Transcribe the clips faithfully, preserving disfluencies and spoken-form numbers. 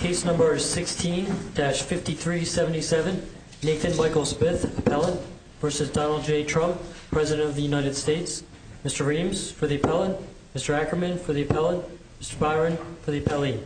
Case number sixteen dash fifty-three seventy-seven, Nathan Michael Smith, appellant, versus Donald J. Trump, President of the United States. Mister Reams for the appellant, Mister Ackerman for the appellant, Mister Byron for the appellee.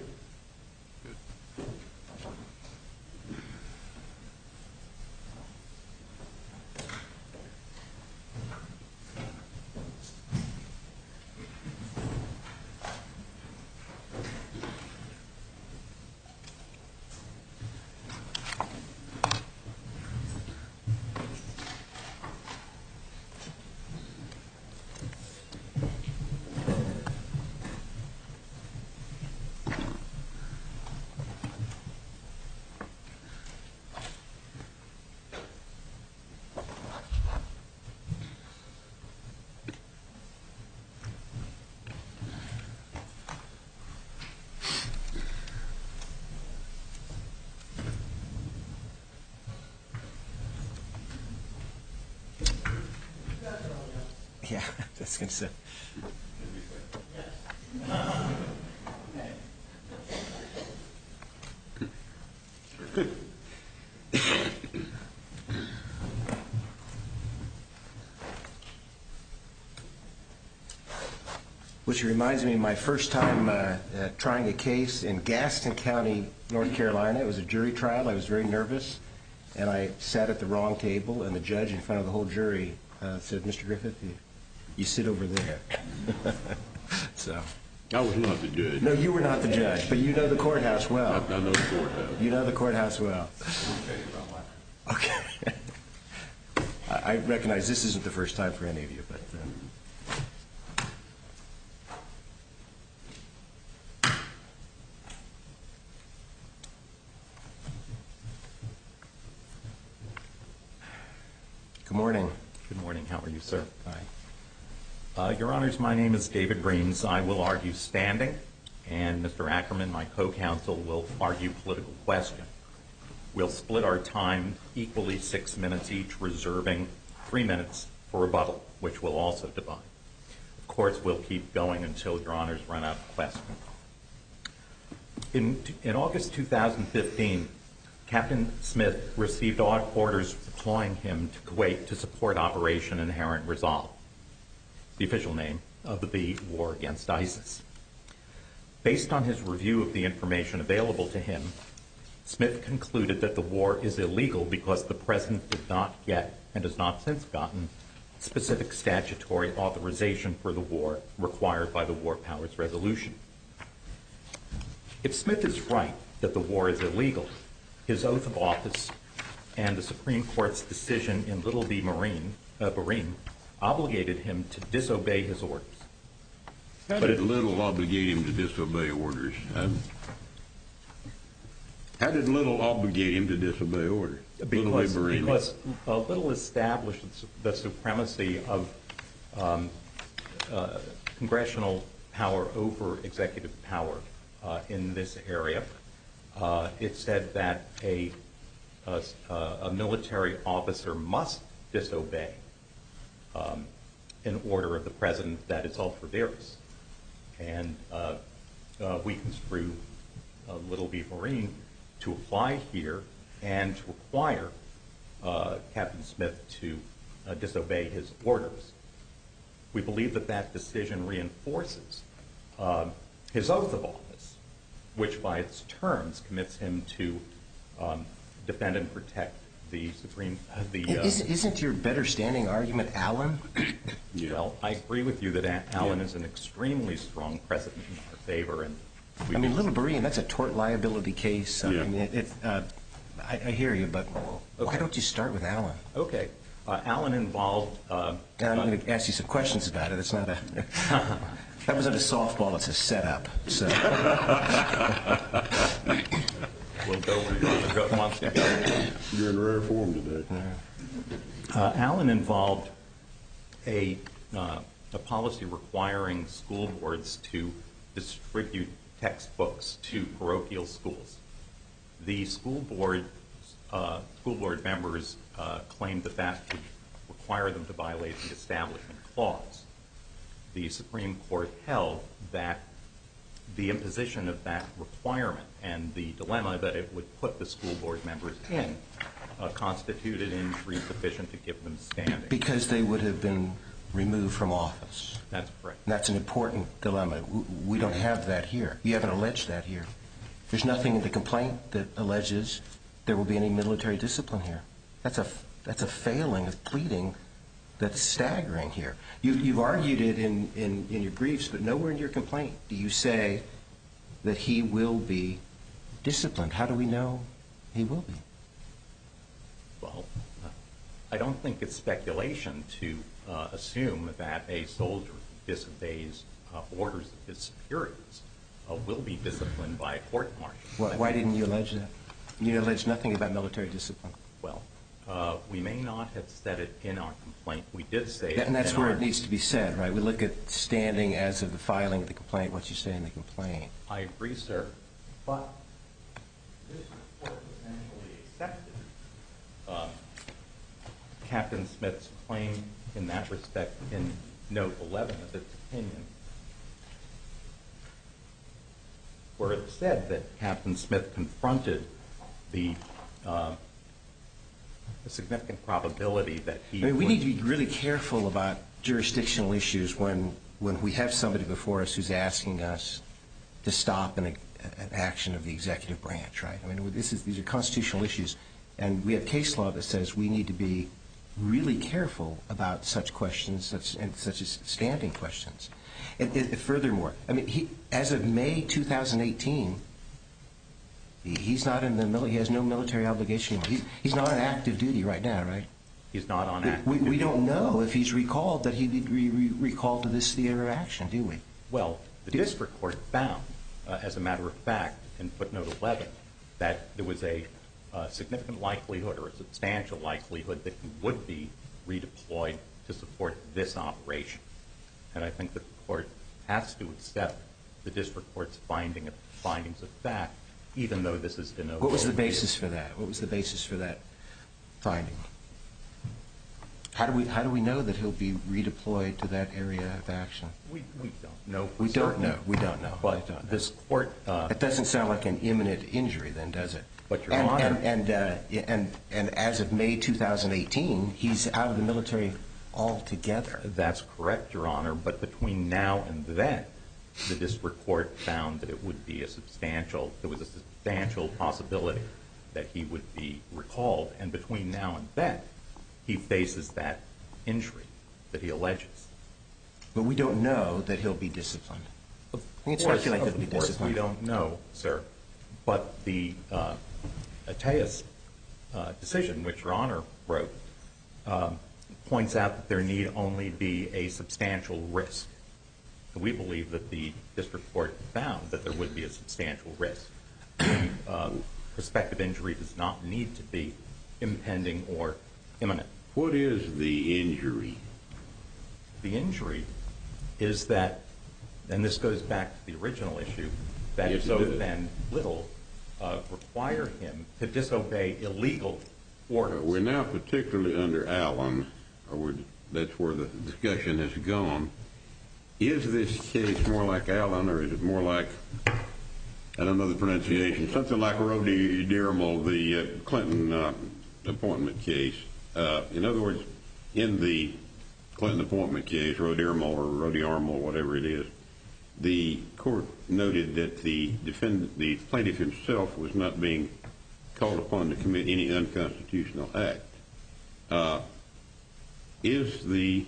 Yeah, that's going to say. Which reminds me of my first time uh, uh, trying a case in Gaston County, North Carolina. It was a jury trial. I was very nervous, and I sat at the wrong table, and the judge in front of the whole jury uh, said, "Mister Griffith, you, you sit over there." So I was not the judge. No, you were not the judge, but you know the courthouse well. I, I know the courthouse. You know the courthouse well. Okay. I, I recognize this isn't the first time for any of you, but. Uh, Good morning. Good morning. How are you, sir? Hi. Uh, Your Honors, my name is David Reams. I will argue standing, and Mister Ackerman, my co-counsel, will argue political question. We'll split our time equally six minutes each, reserving three minutes for rebuttal, which we'll also divide. Of course, we'll keep going until Your Honors run out of questions. In, in August two thousand fifteen, Captain Smith received orders deploying him to Kuwait to support Operation Inherent Resolve, the official name of the war against ISIS. Based on his review of the information available to him, Smith concluded that the war is illegal because the President did not get, and has not since gotten, specific statutory authorization for the war required by the War Powers Resolution. If Smith is right that the war is illegal, his oath of office and the Supreme Court's decision in Little v. Marine, uh, Bahrain obligated him to disobey his orders. How but did it, Little obligate him to disobey orders? Um, how did Little obligate him to disobey orders? Because, Little because uh, Little established the supremacy of um, uh, congressional power over executive power uh, in this area. Uh, it said that a, a, a military officer must disobey um, an order of the President that is ultra vires. And uh, uh, we construe uh, Little v. Marine to apply here and to require uh, Captain Smith to uh, disobey his orders. We believe that that decision reinforces uh, his oath of office, which by its terms commits him to um, defend and protect the Supreme... Uh, the, uh, isn't, isn't your better standing argument Allen? Yeah. Well, I agree with you that a- Allen yeah. is an extremely strong precedent in our favor. And I mean, Little Bahrain, that's a tort liability case. Yeah. I mean, it, it, uh, I, I hear you, but okay. why don't you start with Allen? Okay. Uh, Allen involved... Uh, and I'm uh, going to ask you some questions about it. It's not a... That wasn't a softball, it's a setup. So. We'll go where Your Honor wants to go. You're in rare form today. Uh, Allen involved a, uh, a policy requiring school boards to distribute textbooks to parochial schools. The school board, uh, school board members uh, claimed that that would require them to violate the Establishment Clause. The Supreme Court held that the imposition of that requirement and the dilemma that it would put the school board members in uh, constituted injury sufficient to give them standing. Because they would have been removed from office. That's correct. And that's an important dilemma. We don't have that here. You haven't alleged that here. There's nothing in the complaint that alleges there will be any military discipline here. That's a, that's a failing of pleading that's staggering here. You, you've argued it in, in, in your briefs, but nowhere in your complaint do you say that he will be disciplined. How do we know he will be? Well, uh, I don't think it's speculation to uh, assume that a soldier who disobeys uh, orders of his superiors uh, will be disciplined by a court-martial. Why, why didn't you allege that? You alleged nothing about military discipline. Well, uh, we may not have said it in our complaint. We did say it. And that's in where our, it needs to be said, right? We look at standing as of the filing of the complaint, what you say in the complaint. I agree, sir. But this report essentially accepted uh, Captain Smith's claim in that respect in Note eleven of its opinion, where it said that Captain Smith confronted the uh, a significant probability that he I mean, we would, need to be really careful about jurisdictional issues when when we have somebody before us who's asking us to stop an, an action of the executive branch, right? I mean, this is these are constitutional issues, and we have case law that says we need to be really careful about such questions, such and such as standing questions. And, and furthermore, I mean, he, as of May two thousand eighteen. He's not in the military. He has no military obligation. He's, he's not on active duty right now, right? He's not on active we, duty. We don't know if he's recalled that he'd be re- re- recalled to this theater of action, do we? Well, the do district court found, uh, as a matter of fact, in footnote eleven, that there was a uh, significant likelihood or a substantial likelihood that he would be redeployed to support this operation. And I think that the court has to accept the district court's finding of, findings of fact, even though this is de novo. What was the basis for that? What was the basis for that finding? How do we how do we know that he'll be redeployed to that area of action? We we don't know. For we don't certain, know. We don't know. But don't know. this court. Uh, that doesn't sound like an imminent injury, then, does it? But Your and, Honor, and and, uh, and and as of May two thousand eighteen, he's out of the military altogether. That's correct, Your Honor. But between now and then, the district court found that it would be a substantial, there was a substantial possibility that he would be recalled. And between now and then, he faces that injury that he alleges. But we don't know that he'll be disciplined. Of We can course, speculate that of he'll be course disciplined. we don't know, sir. But the uh, Atteas uh, decision, which Your Honor wrote, um, points out that there need only be a substantial risk. We believe that the district court found that there would be a substantial risk. The uh, prospective injury does not need to be impending or imminent. What is the injury? The injury is that, and this goes back to the original issue, that Yes, it Zoth does. and Little uh, require him to disobey illegal orders. We're now particularly under Allen, or we're, that's where the discussion has gone. Is this case more like Allen, or is it more like, I don't know the pronunciation, something like Rody Dirmal, the uh, Clinton uh, appointment case? Uh, in other words, in the Clinton appointment case, Rody Dirmal or Rody Armal, whatever it is, the court noted that the defendant, the plaintiff himself, was not being called upon to commit any unconstitutional act. Uh, is the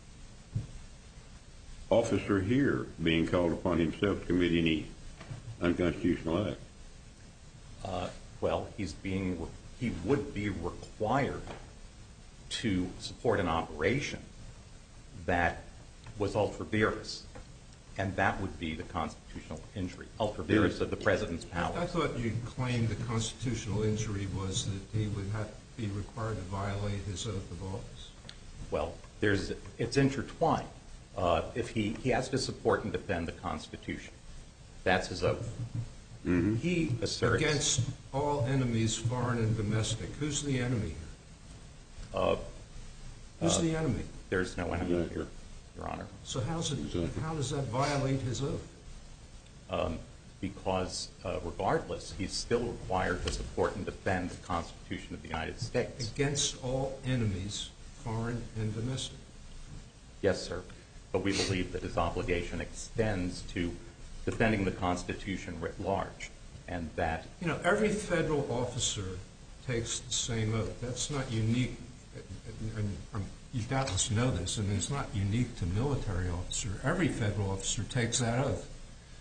officer here being called upon himself to commit any unconstitutional act? Uh, well, he's being, he would be required to support an operation that was ultra vires, and that would be the constitutional injury, ultra vires of the president's powers. I thought you claimed the constitutional injury was that he would have be required to violate his oath of office. Well, there's, it's intertwined. Uh, if he, he has to support and defend the Constitution, that's his oath. Mm-hmm. He asserts against all enemies, foreign and domestic. Who's the enemy here? Uh, Who's uh, the enemy? There's no enemy Exactly. here, Your Honor. So how's it? Exactly. How does that violate his oath? um, because uh, regardless, he's still required to support and defend the Constitution of the United States. Against all enemies, foreign and domestic. Yes, sir. But we believe that his obligation extends to defending the Constitution writ large, and that... You know, every federal officer takes the same oath. That's not unique, and, and you doubtless know this, and it's not unique to military officer. Every federal officer takes that oath.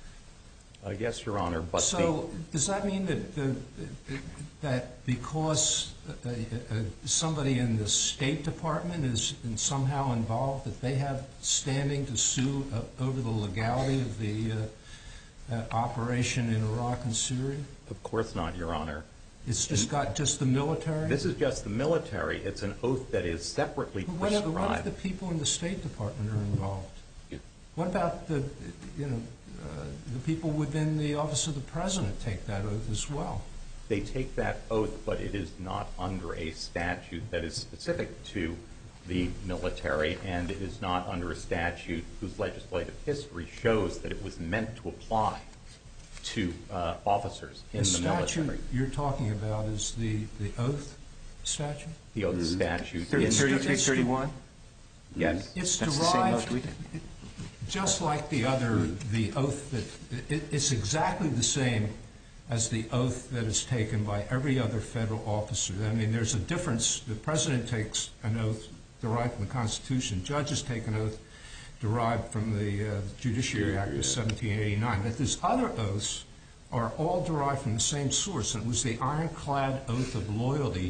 Uh, yes, Your Honor, but so the, does that mean that the, that because uh, uh, somebody in the State Department is somehow involved, that they have standing to sue uh, over the legality of the uh, uh, operation in Iraq and Syria? Of course not, Your Honor. It's just got just the military? This is just the military. It's an oath that is separately what prescribed. If, what if the people in the State Department are involved? Yeah. What about the, you know, uh, the people within the Office of the President take that oath as well? They take that oath, but it is not under a statute that is specific to the military, and it is not under a statute whose legislative history shows that it was meant to apply to uh, officers in the, the military. statute you're talking about is the, the oath statute? The oath mm-hmm. statute. thirty-three thirty-one? Yes. It's That's derived, the same oath we did. just like the other, the oath that, it, it's exactly the same as the oath that is taken by every other federal officer. I mean, there's a difference. The President takes an oath derived from the Constitution. Judges take an oath derived from the uh, Judiciary Act of seventeen eighty-nine. But these other oaths are all derived from the same source. And it was the ironclad oath of loyalty,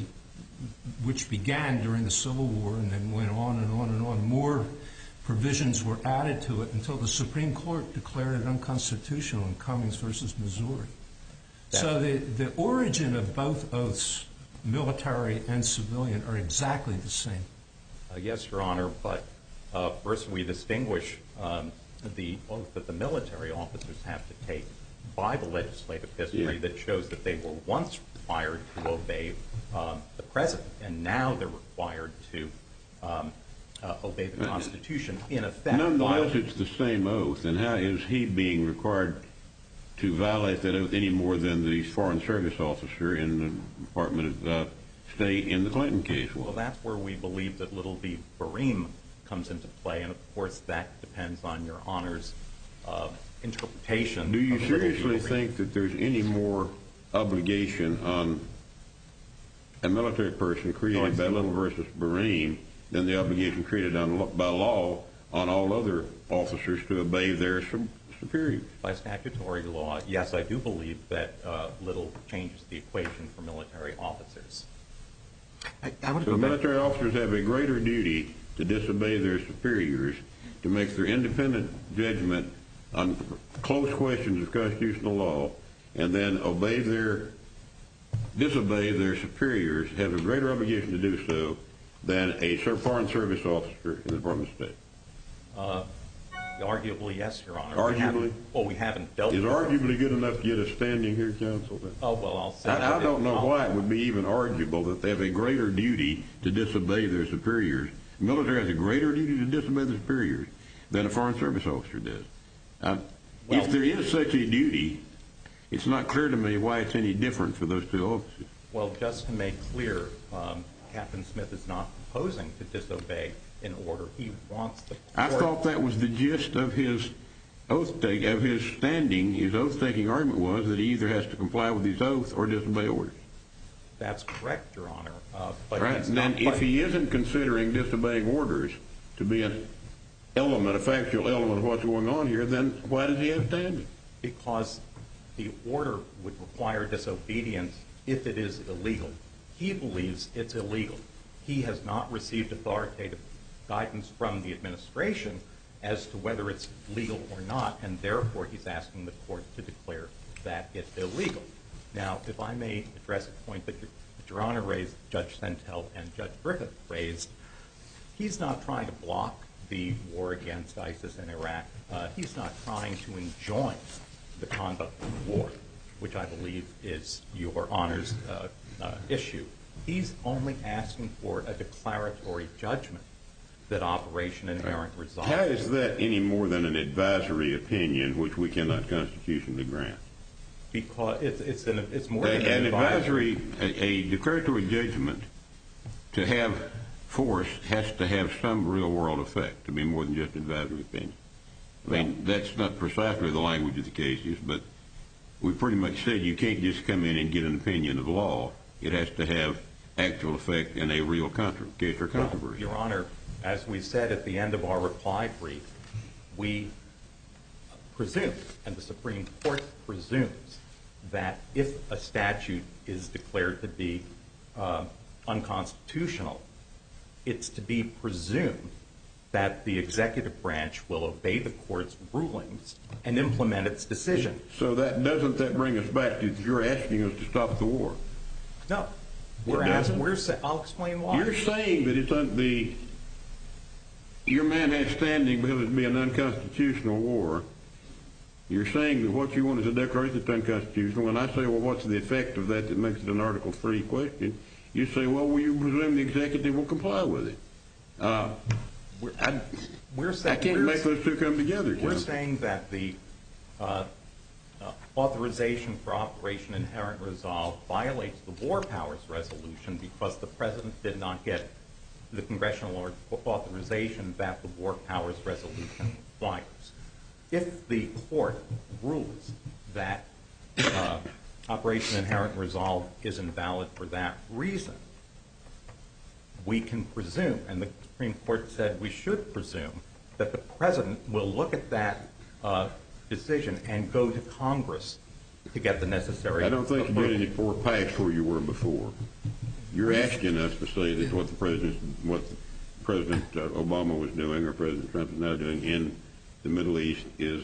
which began during the Civil War and then went on and on and on. More provisions were added to it until the Supreme Court declared it unconstitutional in Cummings versus Missouri. That so the, the origin of both oaths, military and civilian, are exactly the same. Uh, yes, Your Honor, but uh, first we distinguish um, the oath that the military officers have to take by the legislative history yeah. that shows that they were once required to obey um, the President, and now they're required to um, uh, obey the Constitution in effect. Nonetheless, it's the same oath, and how is he being required to violate that oath any more than the Foreign Service officer in the Department of uh, State in the Clinton case was? Well, that's where we believe that Little v. Bareem comes into play, and of course that depends on Your Honor's uh, interpretation. Do you of seriously think that there's any more obligation on a military person created by Little versus Bareem than the obligation created on, by law on all other officers to obey their superiors? By statutory law, yes, I do believe that uh, Little changes the equation for military officers. I, I would so go military back. officers have a greater duty to disobey their superiors, to make their independent judgment on close questions of constitutional law, and then obey their, disobey their superiors, have a greater obligation to do so than a Foreign Service officer in the Department of State. Uh, arguably, yes, Your Honor. Arguably? We well, we haven't dealt Is with arguably it. good enough to get us standing here, counsel? Oh, well, I'll say I, I don't know I'll, why it would be even arguable that they have a greater duty to disobey their superiors. The military has a greater duty to disobey their superiors than a Foreign Service officer does. Uh, well, if there is such a duty, it's not clear to me why it's any different for those two officers. Well, just to make clear, um, Captain Smith is not proposing to disobey in order. He wants the court. I thought that was the gist of his oath take, of his standing. His oath-taking argument was that he either has to comply with his oath or disobey orders. That's correct, Your Honor. Uh, but right. he's then, not if he isn't considering disobeying orders to be an element, a factual element of what's going on here, then why does he have standing? Because the order would require disobedience if it is illegal. He believes it's illegal. He has not received authoritative guidance from the administration as to whether it's legal or not, and therefore he's asking the court to declare that it's illegal. Now, if I may address a point that Your, that Your Honor raised, Judge Sentel and Judge Griffith raised, he's not trying to block the war against ISIS in Iraq. Uh, he's not trying to enjoin the conduct of the war, which I believe is Your Honor's uh, uh, issue. He's only asking for a declaratory judgment that Operation Inherent Resolve. How is that any more than an advisory opinion, which we cannot constitutionally grant? Because it's it's an it's more than An an advisory. advisory, a, a declaratory judgment to have force has to have some real world effect to be more than just advisory opinion. I mean, that's not precisely the language of the cases, but we pretty much said you can't just come in and get an opinion of law. It has to have actual effect in a real contro- case or controversy. Your Honor, as we said at the end of our reply brief, we presume, and the Supreme Court presumes, that if a statute is declared to be uh, unconstitutional, it's to be presumed that the executive branch will obey the court's rulings and implement its decision. So that doesn't that bring us back to you're asking us to stop the war? No. We're It asking, doesn't? we're sa- I'll explain why. You're saying that it's un- the your man has standing because it'd be an unconstitutional war. You're saying that what you want is a declaration that's unconstitutional. And I say, well, what's the effect of that that makes it an Article three question? You say, well, will you presume the executive will comply with it? Uh, We're, I, we're I saying, can't we're, make those two come together, we're John. saying that the uh, uh, authorization for Operation Inherent Resolve violates the War Powers Resolution because the President did not get the congressional authorization that the War Powers Resolution requires. If the court rules that uh, Operation Inherent Resolve is invalid for that reason, we can presume, and the Supreme Court said we should presume, that the President will look at that uh, decision and go to Congress to get the necessary I don't think approval. you're getting it more past where you were before. You're asking us to say that what the President, what President uh, Obama was doing or President Trump is now doing in the Middle East is,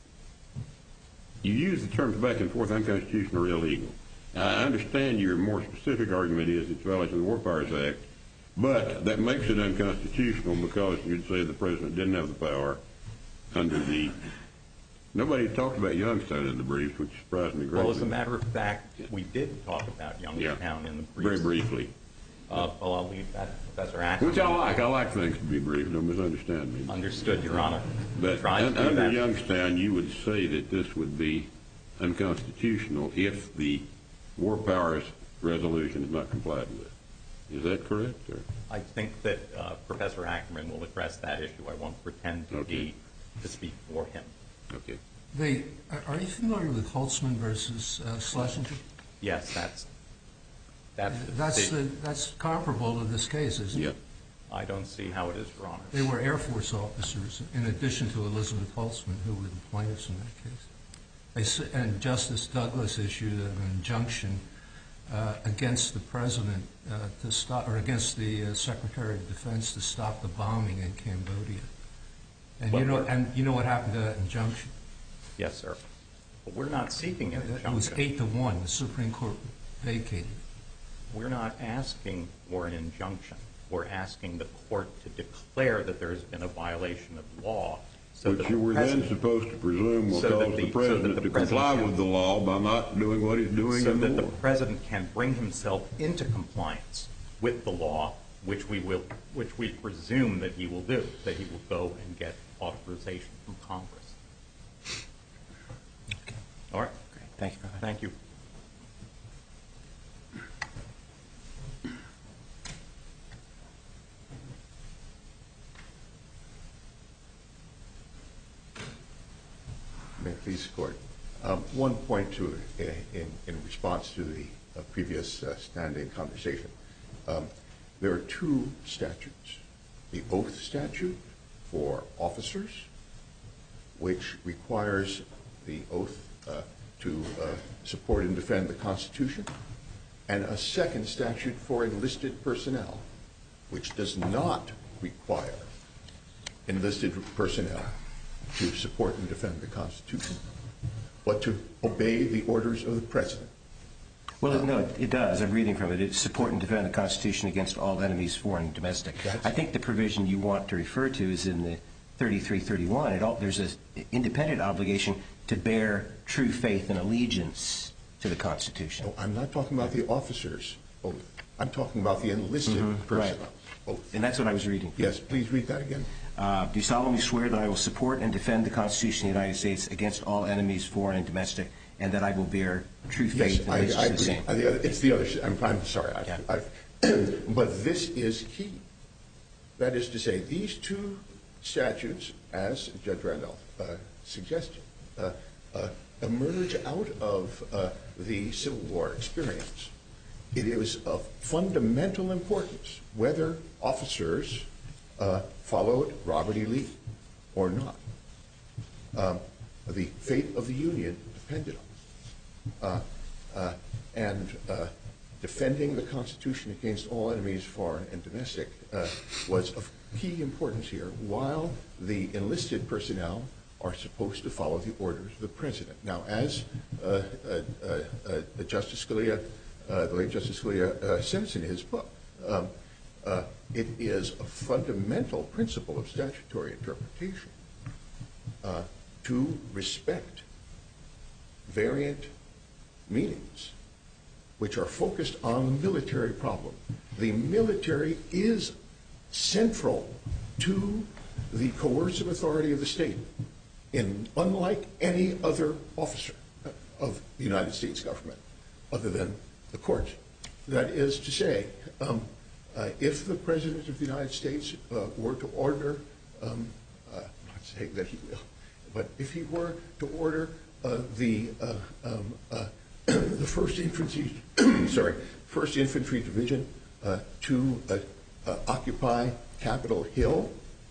you use the terms back and forth, unconstitutional or illegal. Now, I understand your more specific argument is it's violation of the War Powers Act, but that makes it unconstitutional because you'd say the President didn't have the power under the, nobody talked about Youngstown in the briefs, which surprised me greatly. Well, as a matter of fact, we did talk about Youngstown Yeah. in the Very briefs. briefly. Uh, well, I'll leave that to Professor Ackerman. Which I like. I like things to be brief. Don't misunderstand me. Understood, Your Honor. But Tried to un- do under that. Youngstown, you would say that this would be unconstitutional if the War Powers Resolution is not complied with. Is that correct, sir? I think that uh, Professor Ackerman will address that issue. I won't pretend to Okay. be to speak for him. Okay. The, are you familiar with Holtzman versus uh, Schlesinger? Yes, that's that's the That's decision. the, that's comparable to this case, isn't Yeah. it? I don't see how it is, Your Honor. They were Air Force officers, in addition to Elizabeth Holtzman, who were the plaintiffs in that case. They, s- and Justice Douglas issued an injunction uh, against the president uh, to stop, or against the uh, Secretary of Defense to stop the bombing in Cambodia. And you But know, we're- and you know what happened to that injunction? Yes, sir. But we're not seeking an It was injunction. eight to one. The Supreme Court vacated. We're not asking for an injunction. We're asking the court to declare that there has been a violation of law. So Which that you the were then president- supposed to presume will So that cause the- the so that President the to President comply can- with the law by not doing what he's doing so in the that the war. president can bring himself into compliance with the law, which we will, which we presume that he will do, that he will go and get authorization from Congress. All right. Thank you, Professor. Thank you. May it please the Court. Um, One point to, in, in response to the uh, previous uh, standing conversation. Um, There are two statutes. The oath statute for officers, which requires the oath uh, to uh, support and defend the Constitution, and a second statute for enlisted personnel, which does not require enlisted personnel to support and defend the Constitution, but to obey the orders of the President. Well, no, it, it does. I'm reading from it. It's support and defend the Constitution against all enemies, foreign and domestic. That's- I think the provision you want to refer to is in the thirty-three thirty-one. It all, there's an independent obligation to bear true faith and allegiance to the Constitution. No, I'm not talking about the officer's oath. I'm talking about the enlisted Mm-hmm. personnel. Right. Oath. And that's what I was reading. Yes, please read that again. Uh, do solemnly swear that I will support and defend the Constitution of the United States against all enemies, foreign and domestic, and that I will bear true faith Yes, and I, allegiance I to the agree. same. Uh, the other- It's the other, I'm, I'm sorry. I've, Yeah. I've, but this is key. That is to say, these two statutes, as Judge Randolph uh, suggested, uh, uh, emerge out of uh, the Civil War experience. It is of fundamental importance whether officers uh, followed Robert E. Lee or not. Um, the fate of the Union depended on it. Uh, uh, and uh, defending the Constitution against all enemies, foreign and domestic, uh, was of key importance here, while the enlisted personnel are supposed to follow the orders of the President. Now, as uh, uh, uh, uh, Justice Scalia, uh, the late Justice Scalia uh, says in his book, um, uh, it is a fundamental principle of statutory interpretation uh, to respect variant meanings which are focused on the military problem. The military is central to the coercive authority of the state, in unlike any other officer of the United States government, other than the court. That is to say, um, uh, if the President of the United States uh, were to order, um, uh, not saying that he will, but if he were to order uh, the uh, um, uh, the First Infantry, sorry, First Infantry Division uh, to uh, uh, occupy Capitol Hill,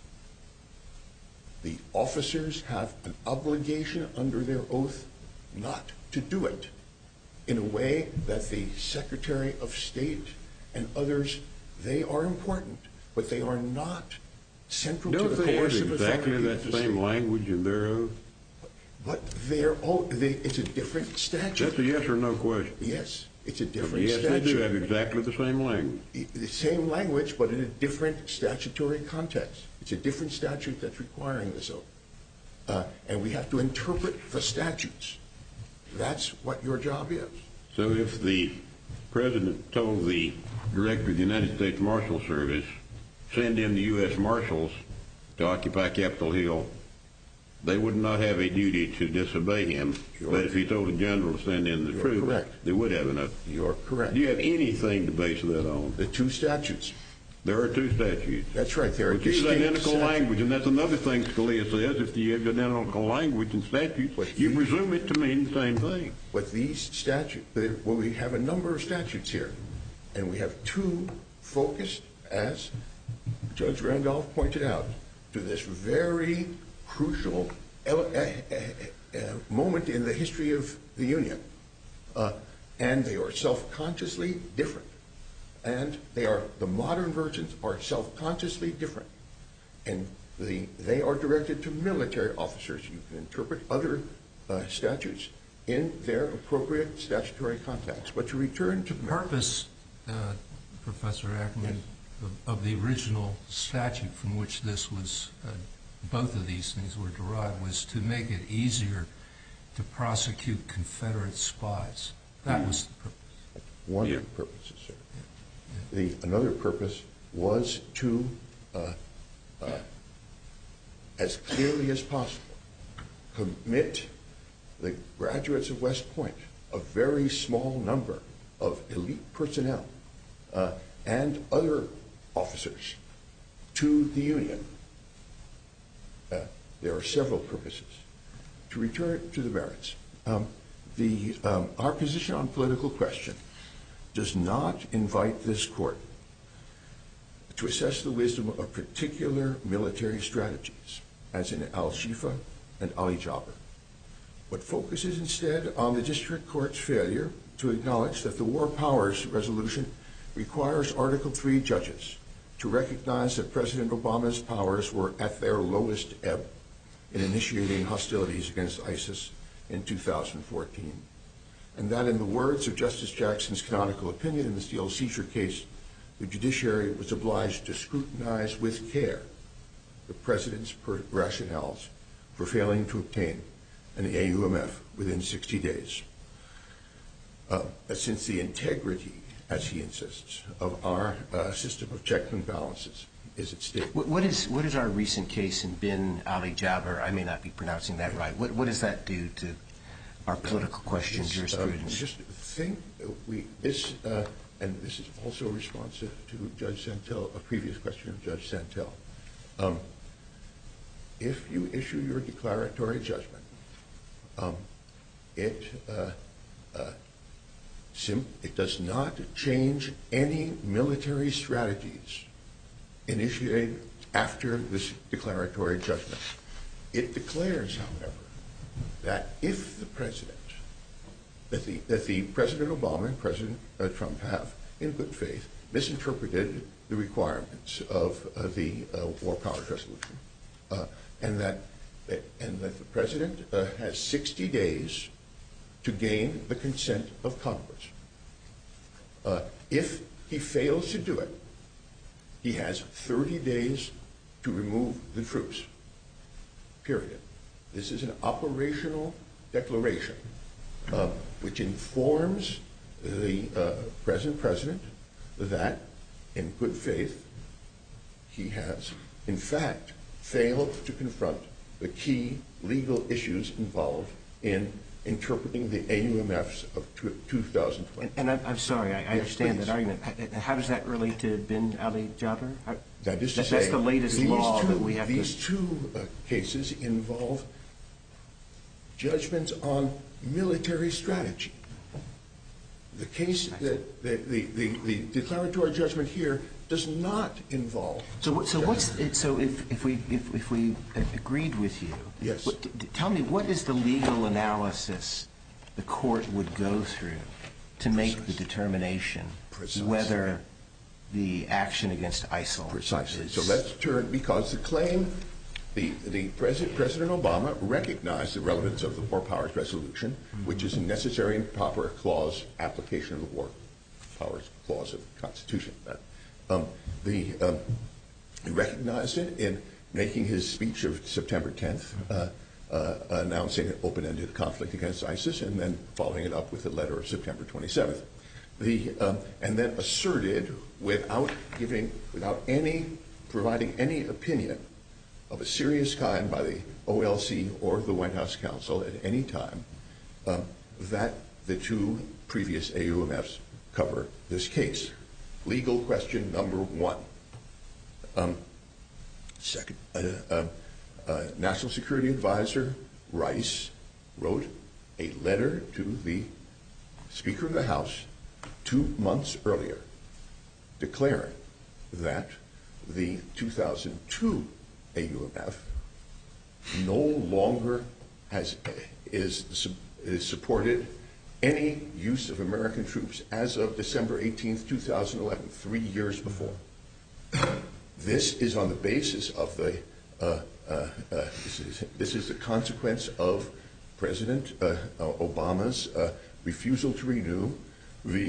the officers have an obligation under their oath not to do it in a way that the Secretary of State and others, they are important, but they are not central to Don't the they have coercive exactly authority that of the same state. language in their oath? But they're all, they, it's a different statute. That's a yes or no question. Yes, it's a different Yes, statute. they do have exactly the same language. The same language, but in a different statutory context. It's a different statute that's requiring this oath. Uh, and we have to interpret the statutes. That's what your job is. So if the President told the Director of the United States Marshal Service, send in the U S Marshals to occupy Capitol Hill, they would not have a duty to disobey him. Sure. But if he told the General to send in the You're troops, correct. they would have enough. You're correct. Do you have anything to base that on? The two statutes. There are two statutes. That's right. There are Which use distinct identical statutes. language, and that's another thing Scalia says. If you have identical language in statutes, But you you- presume it to mean the same thing. But these statutes, well, we have a number of statutes here, and we have two focused, as Judge Randolph pointed out, to this very crucial ele- uh, uh, uh, moment in the history of the Union. Uh, and they are self-consciously different. And they are, the modern versions are self-consciously different. And the, they are directed to military officers. You can interpret other uh, statutes in their appropriate statutory context. But to return to The purpose, uh, Professor Ackerman, of, of the original statute from which this was, uh, both of these things were derived, was to make it easier to prosecute Confederate spies. That was the purpose. one Yeah. of the purposes, sir. The, another purpose was to, uh, uh, as clearly as possible, commit the graduates of West Point, a very small number of elite personnel, uh, and other officers, to the Union. Uh, there are several purposes. To return to the merits, um, the, um, our position on political question does not invite this court to assess the wisdom of particular military strategies, as in Al-Shifa and Ali Jaber, but focuses instead on the district court's failure to acknowledge that the War Powers Resolution requires Article three judges to recognize that President Obama's powers were at their lowest ebb in initiating hostilities against ISIS in two thousand fourteen. And that in the words of Justice Jackson's canonical opinion in the Steele seizure case, the judiciary was obliged to scrutinize with care the President's per- rationales for failing to obtain an A U M F within sixty days. Uh, since the integrity as he insists, of our uh, system of checks and balances is at stake. What, what is what is our recent case in Bin Ali Jabr? I may not be pronouncing that right. What what does that do to our political question This, jurisprudence? Uh, just think, uh, we this uh, and this is also responsive to Judge Santel, a previous question of Judge Santel. Um, if you issue your declaratory judgment, um, it uh, uh, sim- it does not change any military strategies initiated after this declaratory judgment. It declares, however, that if the president, that the, that the President Obama and President uh, Trump have, in good faith, misinterpreted the requirements of uh, the uh, War Powers Resolution, uh, and that and that the president uh, has sixty days to gain the consent of Congress. Uh, if he fails to do it, he has thirty days to remove the troops, period. This is an operational declaration uh, which informs the uh, present president that, in good faith, he has, in fact, failed to confront the key legal issues involved in interpreting the A U M Fs of two thousand twenty. And, and I'm, I'm sorry, I, I Yes, understand please. that argument. How, how does that relate to Bin Ali Jabr? How, That is to that, say, that's the latest these law two, that we have these to. two uh, cases involve judgments on military strategy. The case that the, the, the, the declaratory judgment here does not involve. So, what, so what's it, so if, if we if, if we agreed with you, Yes. What, d- d- tell me what is the legal analysis the court would go through to make the determination Precisely. whether the action against ISIL Precisely. is, So let's turn, because the claim, the, the President, President Obama recognized the relevance of the War Powers Resolution, which is a necessary and proper clause application of the War Powers Clause of the Constitution. Um, the, um, he recognized it in making his speech of September tenth, uh, uh, announcing an open-ended conflict against ISIS, and then following it up with a letter of September twenty-seventh. The, um, and then asserted, without giving, without any, providing any opinion of a serious kind by the O L C or the White House counsel at any time, um, that the two previous A U M Fs cover this case. Legal question number one. Um, second, uh, uh, uh, National Security Advisor Rice wrote a letter to the Speaker of the House two months earlier declaring that the two thousand two A U M F no longer has is, is supported any use of American troops as of December eighteenth, two thousand eleven, three years before. This is on the basis of the, uh, uh, uh, this, is, this is the consequence of President uh, uh, Obama's uh, refusal to renew the,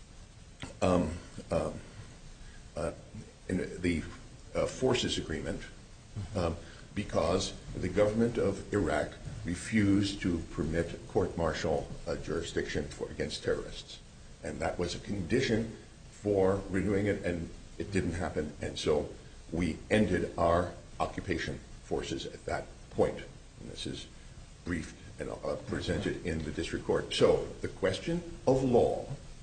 um, um, uh, in the uh, forces agreement um, because the government of Iraq refused to permit court-martial uh, jurisdiction for, against terrorists. And that was a condition for renewing it, and it didn't happen. And so we ended our occupation forces at that point. And this is briefed and uh, presented in the district court. So the question of law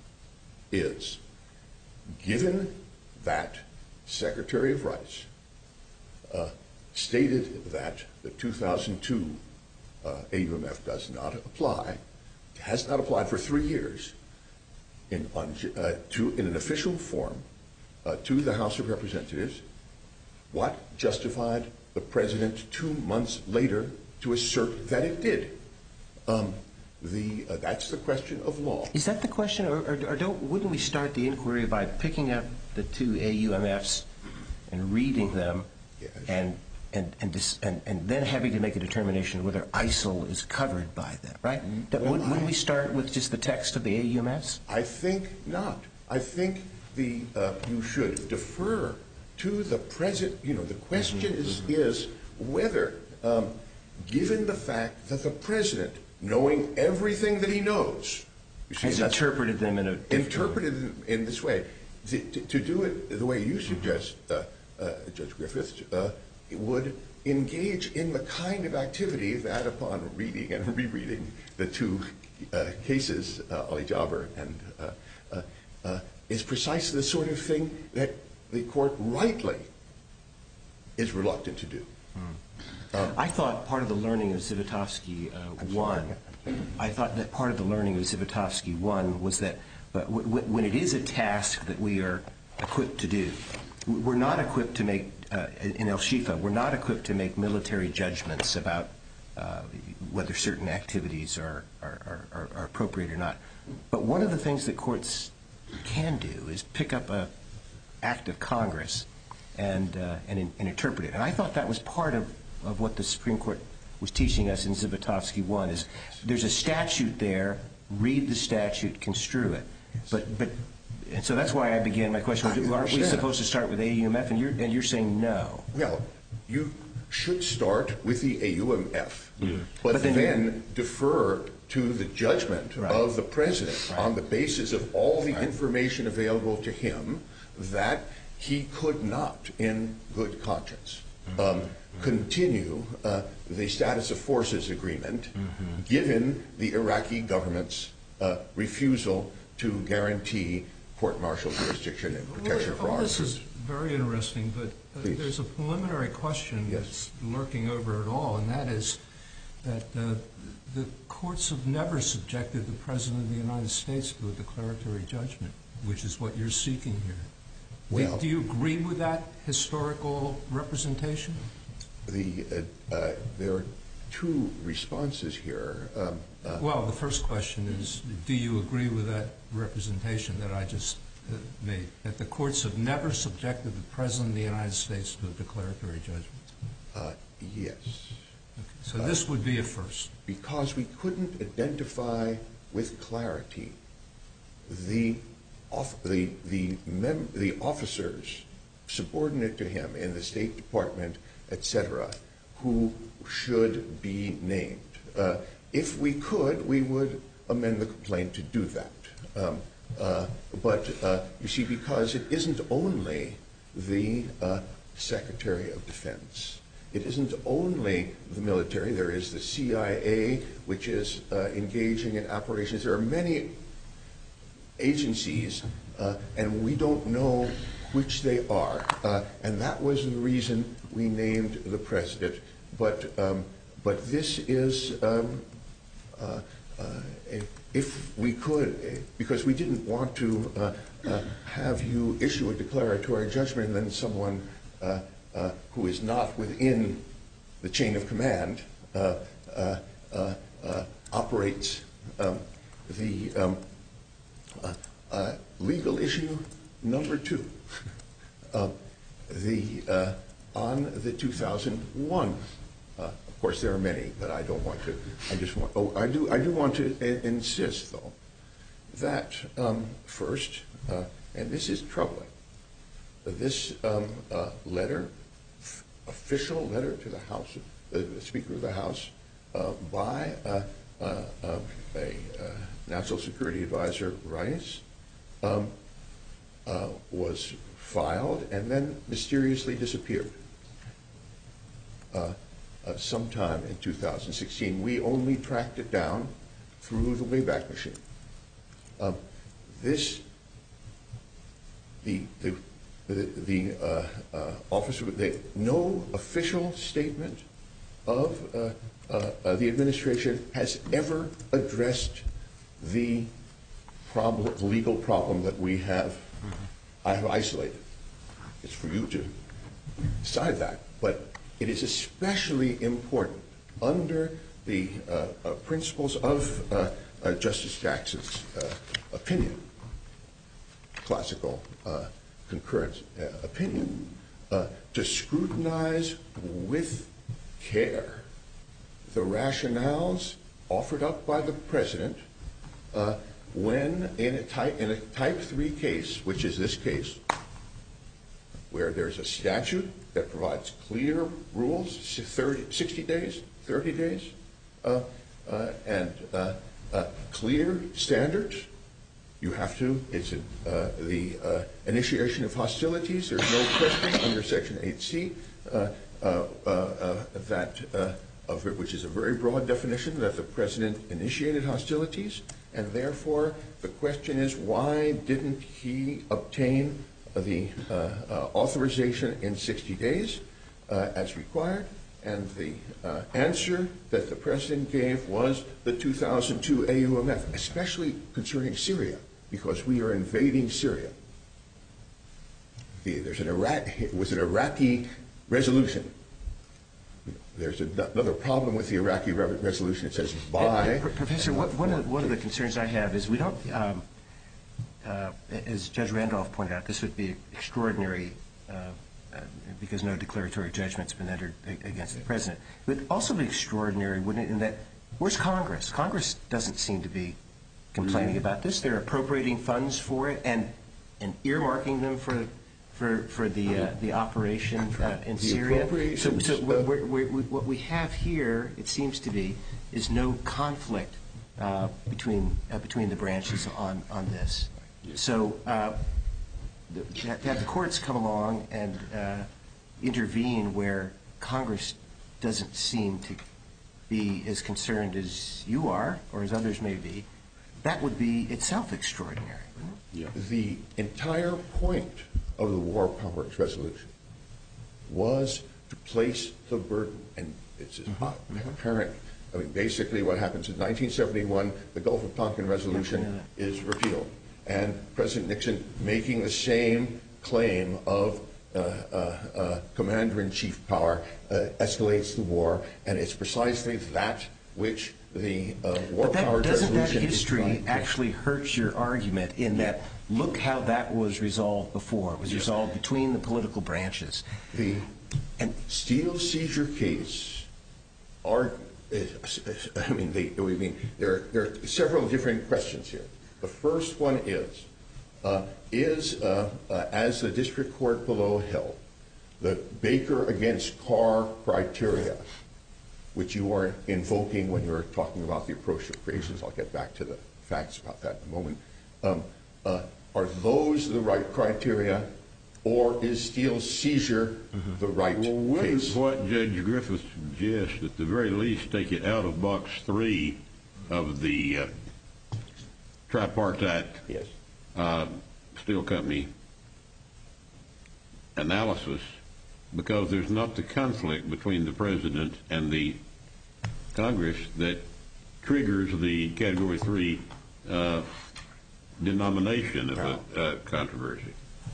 is, given that Secretary of Rice uh, stated that the two thousand two uh, A U M F does not apply, has not applied for three years in, on, uh, to, in an official form uh, to the House of Representatives, what justified the President two months later to assert that it did? Um, the, uh, that's the question of law. Is that the question, or, or, or don't? Wouldn't we start the inquiry by picking up the two A U M Fs and reading them, Yes. and and and, dis, and and then having to make a determination whether ISIL is covered by them, right? That, Well, wouldn't, wouldn't I- we start with just the text of the A U M Fs? I think not. I think the uh, you should defer to the present. You know, the question is is whether, um, given the fact that the president, knowing everything that he knows, You see, Has interpreted them in a interpreted in, in this way. To, to, to do it the way you suggest, uh, uh, Judge Griffiths, uh, it would engage in the kind of activity that, upon reading and rereading the two uh, cases, uh, Ali Jabber and uh, uh, uh, is precisely the sort of thing that the court rightly is reluctant to do. Hmm. Um, I thought part of the learning of Zivotofsky uh, one. I thought that part of the learning of Zivotofsky one was that, but w- w- when it is a task that we are equipped to do, we're not equipped to make. Uh, in El Shifa, we're not equipped to make military judgments about uh, whether certain activities are, are, are, are appropriate or not. But one of the things that courts can do is pick up a act of Congress and uh, and, and interpret it. And I thought that was part of, of what the Supreme Court was teaching us in Zivotofsky one. Is there's a statute there, read the statute, construe it. But but. And so that's why I began my question. Aren't we supposed to start with A U M F? And you're, and you're saying no. Well, you should start with the A U M F, mm-hmm. but, but then, then defer to the judgment right. of the president right. on the basis of all the right. information available to him that he could not, in good conscience, mm-hmm. um, mm-hmm. continue uh, the status of forces agreement, mm-hmm. given the Iraqi government's uh, refusal to guarantee court-martial jurisdiction and protection well, for all arms. This is very interesting, but uh, there's a preliminary question yes. that's lurking over it all, and that is that uh, the courts have never subjected the President of the United States to a declaratory judgment, which is what you're seeking here. Well, do, do you agree with that historical representation? The uh, uh, there are two responses here. Um, uh, well, the first question is, do you agree with that representation that I just uh, made, that the courts have never subjected the President of the United States to a declaratory judgment? Uh, yes. Okay. So uh, this would be a first. Because we couldn't identify with clarity the off, the the, mem- the officers subordinate to him in the State Department, et cetera, who should be named. Uh, if we could, we would amend the complaint to do that. Um, uh, but uh, you see, because it isn't only the uh, Secretary of Defense, it isn't only the military. There is the C I A, which is uh, engaging in operations. There are many agencies, uh, and we don't know which they are. Uh, and that was the reason we named the president. But um, but this is, um, uh, uh, if we could, because we didn't want to uh, uh, have you issue a declaratory judgment and then someone uh, uh, who is not within the chain of command uh, uh, uh, uh, operates um, the um, uh, uh, legal issue number two. uh, the uh, on the two thousand one. Uh, of course, there are many, but I don't want to. I just want. Oh, I do. I do want to uh, insist, though, that um, first, uh, and this is troubling. This um, uh, letter, f- official letter to the House, uh, the Speaker of the House, uh, by uh, uh, uh, a uh, National Security Advisor, Rice, um, uh, was filed and then mysteriously disappeared. Uh, uh, sometime in two thousand sixteen, we only tracked it down through the Wayback Machine. Uh, this, the the the, the uh, uh, officer, they, no official statement of uh, uh, uh, the administration has ever addressed the problem, the legal problem that we have. Mm-hmm. I have isolated. It's for you to decide that, but it is especially important under the uh, uh, principles of uh, uh, Justice Jackson's uh, opinion, classical uh, concurrence uh, opinion, uh, to scrutinize with care the rationales offered up by the President uh, when in a type in a type three case, which is this case, where there's a statute that provides clear rules, thirty, sixty days, thirty days, uh, uh, and uh, uh, clear standards. You have to, it's a, uh, the uh, initiation of hostilities. There's no question under Section eight C uh, uh, uh, uh, that, uh, of it, which is a very broad definition, that the President initiated hostilities, and therefore the question is, why didn't he obtain the uh, uh, authorization in sixty days uh, as required? And the uh, answer that the President gave was the two thousand two A U M F, especially concerning Syria, because we are invading Syria. The, there's an Iraq, it was an Iraqi resolution. There's a, another problem with the Iraqi re resolution. It says by. Uh, Professor, what, one, of, one of the concerns I have is we don't, um, uh, as Judge Randolph pointed out, this would be extraordinary uh, uh, because no declaratory judgment's been entered against the President. It would also be extraordinary, wouldn't it, in that, where's Congress? Congress doesn't seem to be complaining about this. They're appropriating funds for it and and earmarking them for for for the uh, the operation uh, in The Syria. So, so uh, we're, we're, we're, what we have here, it seems to be, is no conflict uh, between uh, between the branches on on this. So uh, the, to have the courts come along and uh, intervene where Congress doesn't seem to be as concerned as you are or as others may be, that would be itself extraordinary, wouldn't it? Yeah. The entire point of the War Powers Resolution was to place the burden, and it's mm-hmm. uh, apparent. I mean, basically what happens in nineteen seventy-one, the Gulf of Tonkin Resolution yeah, is repealed, and President Nixon making the same claim of uh, uh, uh, commander-in-chief power uh, escalates the war, and it's precisely that which the uh, War but that, Powers doesn't Resolution that history is actually hurt your argument in that look how that was resolved before. It was yes. resolved between the political branches. The and steel seizure case are, I mean, they, I mean there, there are several different questions here. The first one is, uh, is uh, uh, as the district court below held, the Baker against Carr criteria, which you are invoking when you're talking about the appropriations. I'll get back to the facts about that in a moment. Um, uh, are those the right criteria, or is steel seizure mm-hmm. the right well, wouldn't case? What Judge Griffith suggests, at the very least, take it out of box three of the uh, tripartite yes. uh, steel company analysis, because there's not the conflict between the President and the Congress that triggers the Category three uh, denomination of a uh, controversy.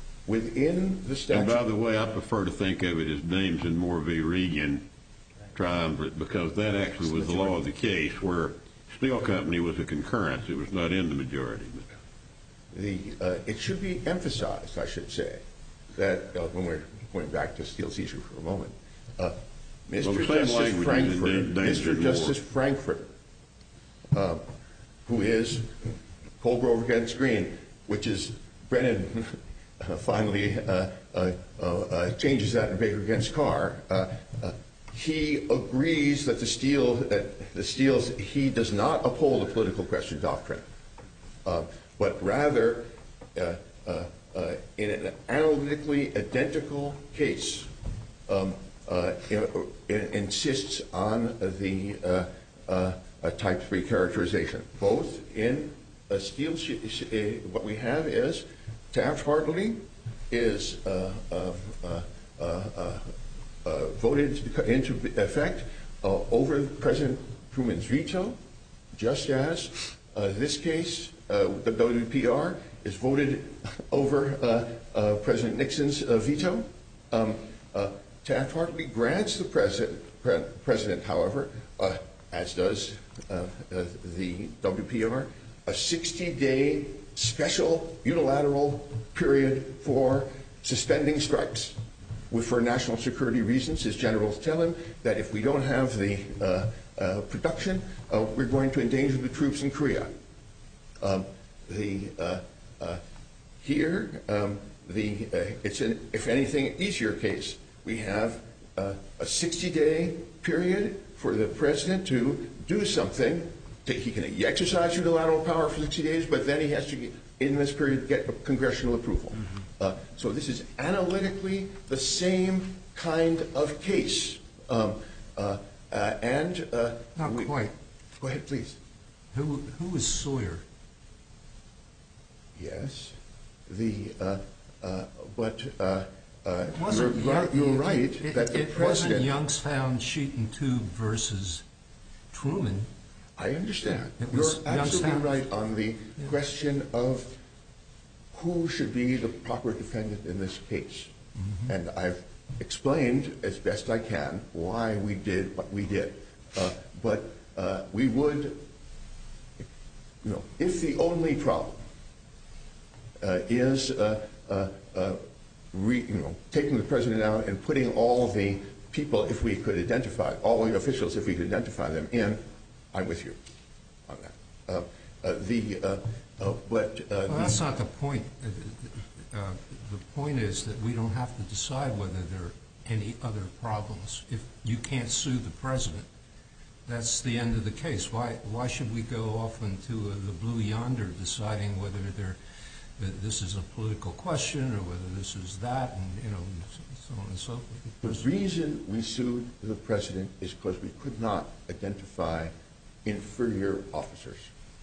Within the statute. And by the way, I prefer to think of it as Dames and Moore v. Regan triumvirate, because that actually was the law of the case, where Steel Company was a concurrence. It was not in the majority. The, uh, it should be emphasized, I should say, that uh, when we're going back to steel seizure for a moment, uh, Mister Well, Justice Frankfurter, Mister Justice Frankfurter, uh, who is Colgrove against Green, which is Brennan uh, finally uh, uh, uh, changes that in Baker against Carr. Uh, uh, he agrees that the steel, that the steels, he does not uphold the political question doctrine, uh, but rather, uh, uh, uh, in an analytically identical case, um, uh, in, in, insists on the uh, uh, a type three characterization. Both in a steel, sh sh what we have is Taft-Hartley is uh, uh, uh, uh, uh, uh, voted into effect uh, over President Truman's veto, just as uh, this case, uh, the W P R, is voted over uh, uh, President Nixon's uh, veto. Um, uh, Taft-Hartley grants the president, pre president however, uh, as does uh, uh, the W P R, a sixty day special unilateral period for suspending strikes. With, for national security reasons, his generals tell him that if we don't have the uh, uh, production, uh, we're going to endanger the troops in Korea. Um, the uh, uh, here, um, the uh, it's an, if anything, easier case. We have uh, a sixty day period for the president to do something he can exercise unilateral power for sixty days, but then he has to, in this period, get congressional approval. Mm-hmm. uh, so this is analytically the same kind of case. Um, uh, uh, and uh, Not we, quite. Go ahead, please. Who who is Sawyer? Yes. The uh, uh, but uh, uh, It wasn't, you're, right, you're right it, it, that the it president. wasn't Youngstown Sheet and Tube versus Truman. I understand. It You're was absolutely Youngstown. right on the yeah. question of who should be the proper defendant in this case. Mm-hmm. And I've explained as best I can why we did what we did. Uh, but uh, we would, you know, if the only problem uh, is uh, uh, uh, re, you know, taking the president out and putting all the people, if we could identify, all the officials, if we could identify them in, I'm with you on that. Uh, uh, the, uh, uh, but uh, well, the, that's not the point. Uh, uh, the point is that we don't have to decide whether there are any other problems. If you can't sue the president, that's the end of the case. Why why should we go off into uh, the blue yonder deciding whether there, uh, this is a political question or whether this is that, and you know, so on and so forth? The reason we sued the president is because we could not identify inferior officers.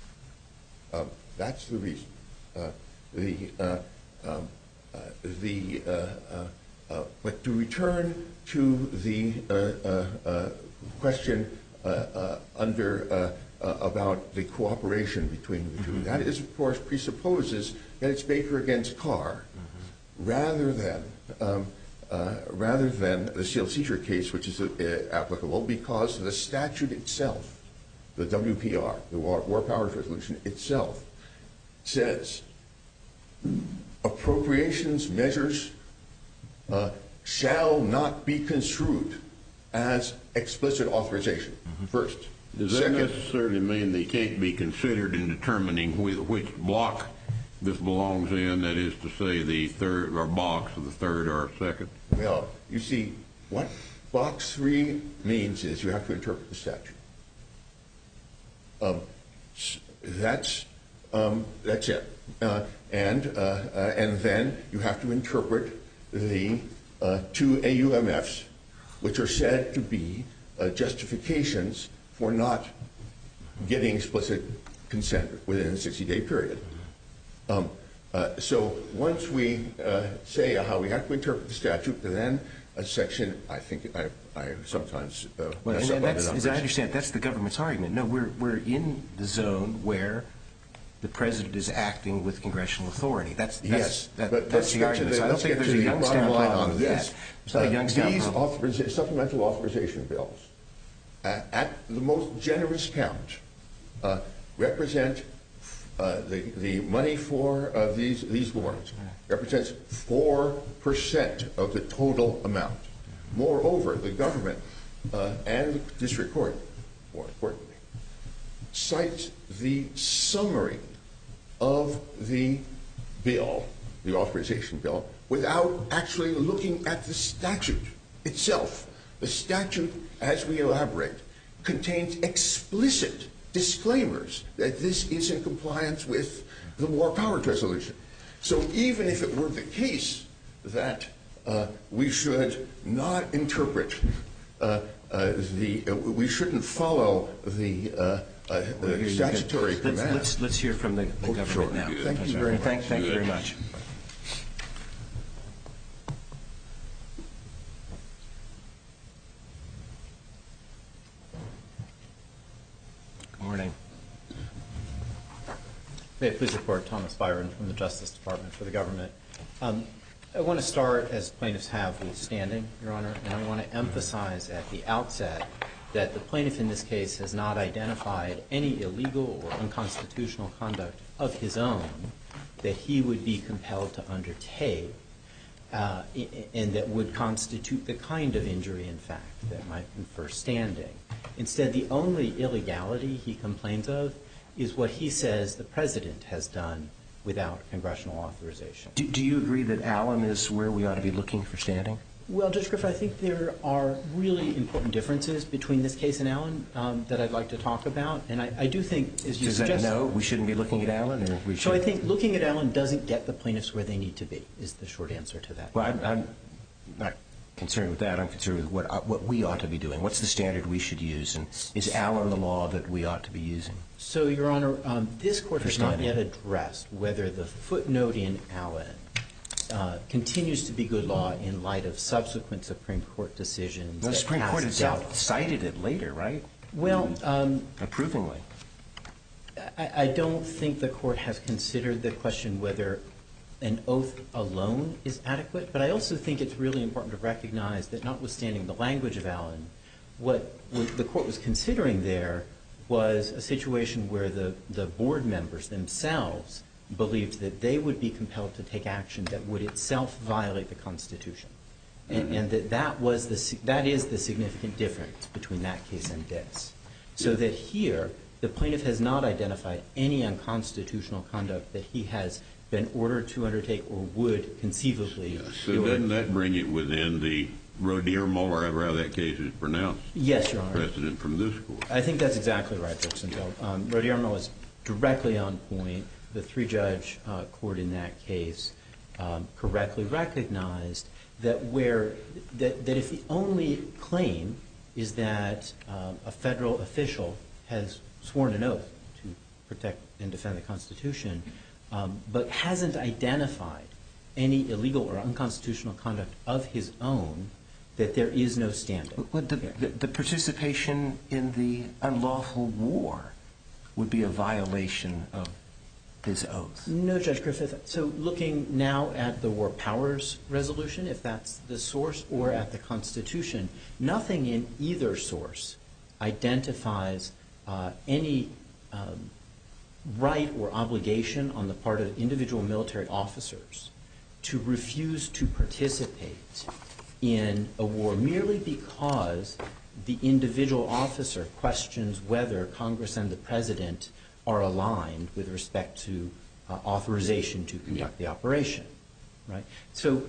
Um, that's the reason. Uh, the uh, um, uh, the uh, uh, uh, but to return to the uh, uh, uh, question uh, uh, under uh, uh, about the cooperation between the two, mm-hmm. that is, of course, presupposes that it's Baker against Carr, mm-hmm. rather than um, uh, rather than the seal seizure case, which is uh, applicable because the statute itself. The W P R, the War, War Powers Resolution itself, says appropriations measures uh, shall not be construed as explicit authorization. Mm-hmm. First. Does that Second, necessarily mean they can't be considered in determining wh- which block this belongs in? That is to say, the third or box of the third or second. Well, you see, what box three means is you have to interpret the statute. Um, that's um, that's it, uh, and uh, uh, and then you have to interpret the uh, two A U M Fs, which are said to be uh, justifications for not getting explicit consent within a sixty-day period. Um, uh, so once we uh, say how we have to interpret the statute, then a section, I think I, I sometimes uh, well, mess and up that's, on the as I numbers. understand, that's the government's argument. No, we're we're in the zone where the president is acting with congressional authority. That's, that's yes, that, but that's the argument. The, so I don't let's think get there's to a the Youngstown bottom line problem on yet. this. There's not a Uh, Youngstown these problem. authoriza- supplemental authorization bills, uh, at the most generous count, uh, represent uh, the the money for uh, these these wars represents four percent of the total amount. Moreover, the government uh, and the district court, more importantly, cites the summary of the bill, the authorization bill, without actually looking at the statute itself. The statute, as we elaborate, contains explicit disclaimers that this is in compliance with the War Powers Resolution. So even if it were the case that uh, we should not interpret uh, uh, the, uh, we shouldn't follow the uh, uh, the statutory let's, command. let's, let's hear from the, the Oh, government sure. now. Thank you Sorry. very much. Thank, thank you very much. Good morning. May it please the Court, Thomas Byron from the Justice Department for the government. Um, I want to start, as plaintiffs have, with standing, Your Honor, and I want to emphasize at the outset that the plaintiff in this case has not identified any illegal or unconstitutional conduct of his own that he would be compelled to undertake uh, and that would constitute the kind of injury, in fact, that might confer standing. Instead, the only illegality he complains of is what he says the president has done without congressional authorization. Do, do you agree that Allen is where we ought to be looking for standing? Well, Judge Griffith, I think there are really important differences between this case and Allen um, that I'd like to talk about. And I, I do think, as you Does suggest... that no? We shouldn't be looking at Allen? Or we should? So I think looking at Allen doesn't get the plaintiffs where they need to be, is the short answer to that. Well, I'm, I'm not concerned with that. I'm concerned with what, uh, what we ought to be doing. What's the standard we should use? And is Allen the law that we ought to be using? So, Your Honor, um, this Court has not Understanding. yet addressed whether the footnote in Allen uh, continues to be good law in light of subsequent Supreme Court decisions. The that Supreme Court cast itself doubt. cited it later, right? Well, um, Approvingly. I, I don't think the Court has considered the question whether an oath alone is adequate, but I also think it's really important to recognize that notwithstanding the language of Allen, what, what the Court was considering there was a situation where the, the board members themselves believed that they would be compelled to take action that would itself violate the Constitution. And, and that that, was the, that is the significant difference between that case and this. So that here, the plaintiff has not identified any unconstitutional conduct that he has been ordered to undertake or would conceivably. Yeah, so doesn't that bring it within the Rodirmo, or however that case is pronounced? Yes, Your Honor. Precedent from this Court. I think that's exactly right, Judge Sintel. Um, Rodirmo is directly on point. The three-judge uh, court in that case um, correctly recognized that where that, that if the only claim is that um, a federal official has sworn an oath to protect and defend the Constitution, um, but hasn't identified any illegal or unconstitutional conduct of his own, that there is no standing. But the, the, the participation in the unlawful war would be a violation of his oath. No, Judge Griffith. So looking now at the War Powers Resolution, if that's the source, or at the Constitution, nothing in either source identifies uh, any um, right or obligation on the part of individual military officers to refuse to participate in a war merely because the individual officer questions whether Congress and the President are aligned with respect to uh, authorization to conduct the operation, right? So,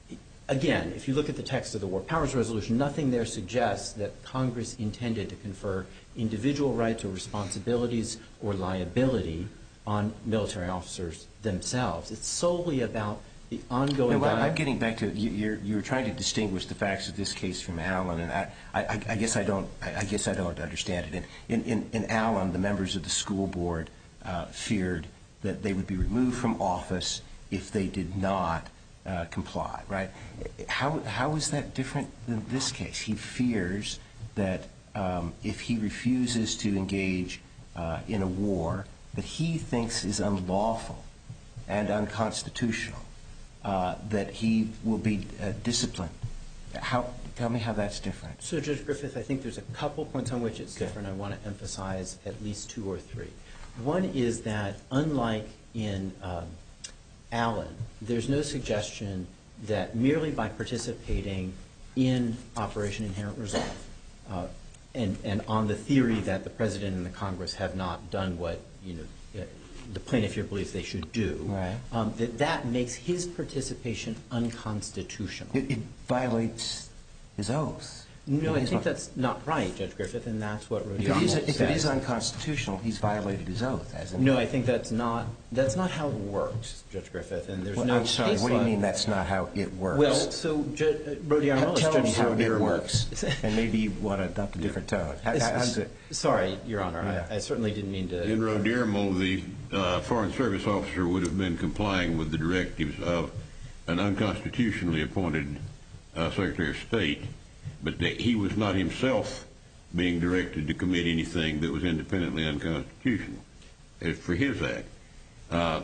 again, if you look at the text of the War Powers Resolution, nothing there suggests that Congress intended to confer individual rights or responsibilities or liability on military officers themselves. It's solely about the ongoing... No, I'm getting back to you, you're you're trying to distinguish the facts of this case from Allen, and I, I, I guess I don't I guess I don't understand it. In in in Allen, the members of the school board uh, feared that they would be removed from office if they did not uh, comply. Right? How how is that different than this case? He fears that um, if he refuses to engage uh, in a war that he thinks is unlawful and unconstitutional, Uh, that he will be uh, disciplined. How? Tell me how that's different. So, Judge Griffith, I think there's a couple points on which it's different. I want to emphasize at least two or three. One is that, unlike in um, Allen, there's no suggestion that merely by participating in Operation Inherent Resolve, uh, and, and on the theory that the President and the Congress have not done what, you know, uh, the plaintiff here believes they should do, right. um, that that makes his participation unconstitutional. It, it violates his oath. No, I He's think not- that's not right, Judge Griffith, and that's what If it, Rodirmo is, says. if it is unconstitutional, he's violated his oath, hasn't he? No, I think that's not that's not how it works, Judge Griffith, and there's Well, no I'm sorry. case What do you law- mean that's not how it works? Well, so Judge uh, Rodirmo, Tell me Judge how it Rodirmo- works, and maybe you want to adopt a different tone. How, how, how's it? Sorry, Your Honor, Yeah. I, I certainly didn't mean to. In Rodirmo, the uh, Foreign Service officer would have been complying with the directives of an unconstitutionally appointed uh, Secretary of State, but that he was not himself being directed to commit anything that was independently unconstitutional as for his act. Uh,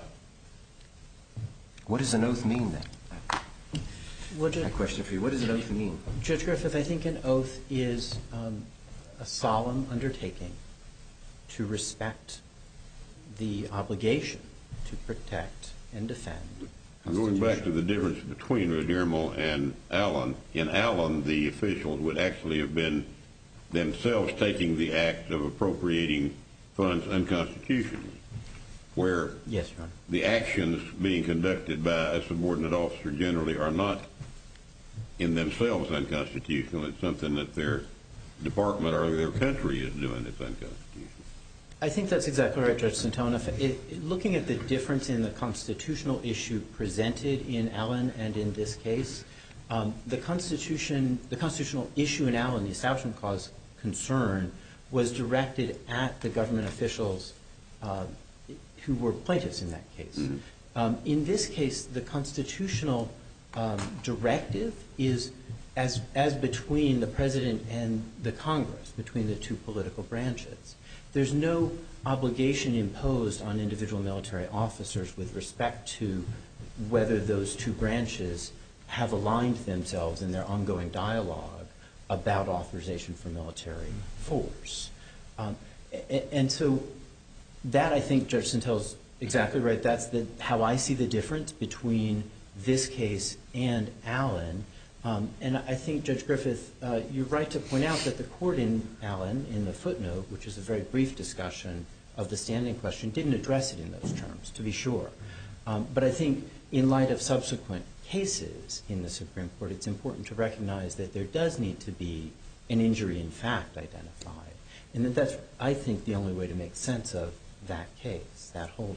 What does an oath mean then? Well, Judge, My question for you: what does an oath mean? Judge Griffith, I think an oath is um, a solemn undertaking to respect the obligation to protect and defend. Going back to the difference between Rodirmo and Allen, in Allen, the officials would actually have been themselves taking the act of appropriating funds unconstitutionally, where Yes, Your Honor. the actions being conducted by a subordinate officer generally are not in themselves unconstitutional. It's something that their department or their country is doing that's unconstitutional. I think that's exactly right, Judge Santona. It, it, looking at the difference in the constitutional issue presented in Allen and in this case, um, the Constitution, the constitutional issue in Allen, the Establishment Clause concern, was directed at the government officials uh, who were plaintiffs in that case. Mm-hmm. Um, in this case, the constitutional um, directive is as as between the president and the Congress, between the two political branches. There's no obligation imposed on individual military officers with respect to whether those two branches have aligned themselves in their ongoing dialogue about authorization for military force. Um, and, and so that, I think, Judge Santel's exactly right. That's the, how I see the difference between this case and Allen. Um, and I think, Judge Griffith, uh, you're right to point out that the court in Allen, in the footnote, which is a very brief discussion of the standing question, didn't address it in those terms, to be sure. Um, but I think in light of subsequent cases in the Supreme Court, it's important to recognize that there does need to be an injury in fact identified. And that that's, I think, the only way to make sense of that case, that holding.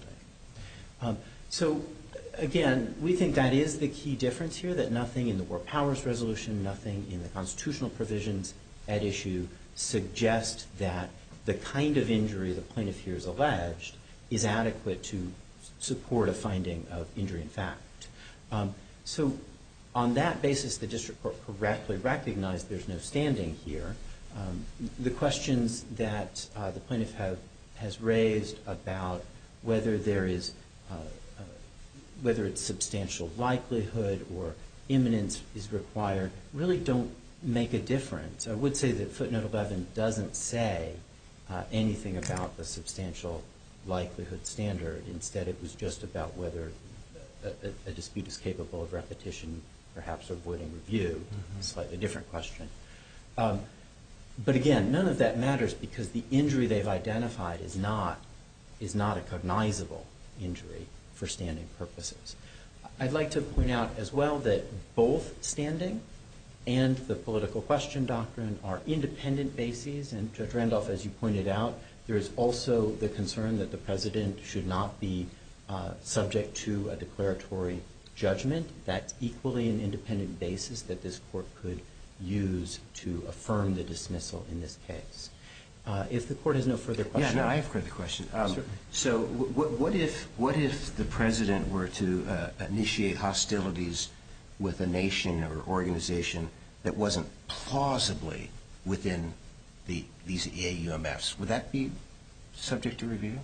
Um, so, again, we think that is the key difference here, that nothing in the War Powers Resolution, nothing in the constitutional provisions at issue suggest that the kind of injury the plaintiff here is alleged is adequate to support a finding of injury in fact. Um, so on that basis, the district court correctly recognized there's no standing here. Um, the questions that uh, the plaintiff have, has raised about whether there is uh, uh, whether it's substantial likelihood or imminence is required really don't make a difference. I would say that footnote eleven doesn't say uh, anything about the substantial likelihood standard. Instead, it was just about whether a, a, a dispute is capable of repetition, perhaps avoiding review, mm-hmm. a slightly different question. Um, but again, none of that matters because the injury they've identified is not is not a cognizable injury for standing purposes. I'd like to point out as well that both standing and the political question doctrine are independent bases, and Judge Randolph, as you pointed out, there is also the concern that the president should not be uh, subject to a declaratory judgment. That's equally an independent basis that this court could use to affirm the dismissal in this case. Uh, if the court has no further questions. Yeah, no, I have further question. Um, Certainly. so w- w- what if what if the president were to uh, initiate hostilities with a nation or organization that wasn't plausibly within the these A U M Fs? Would that be subject to review?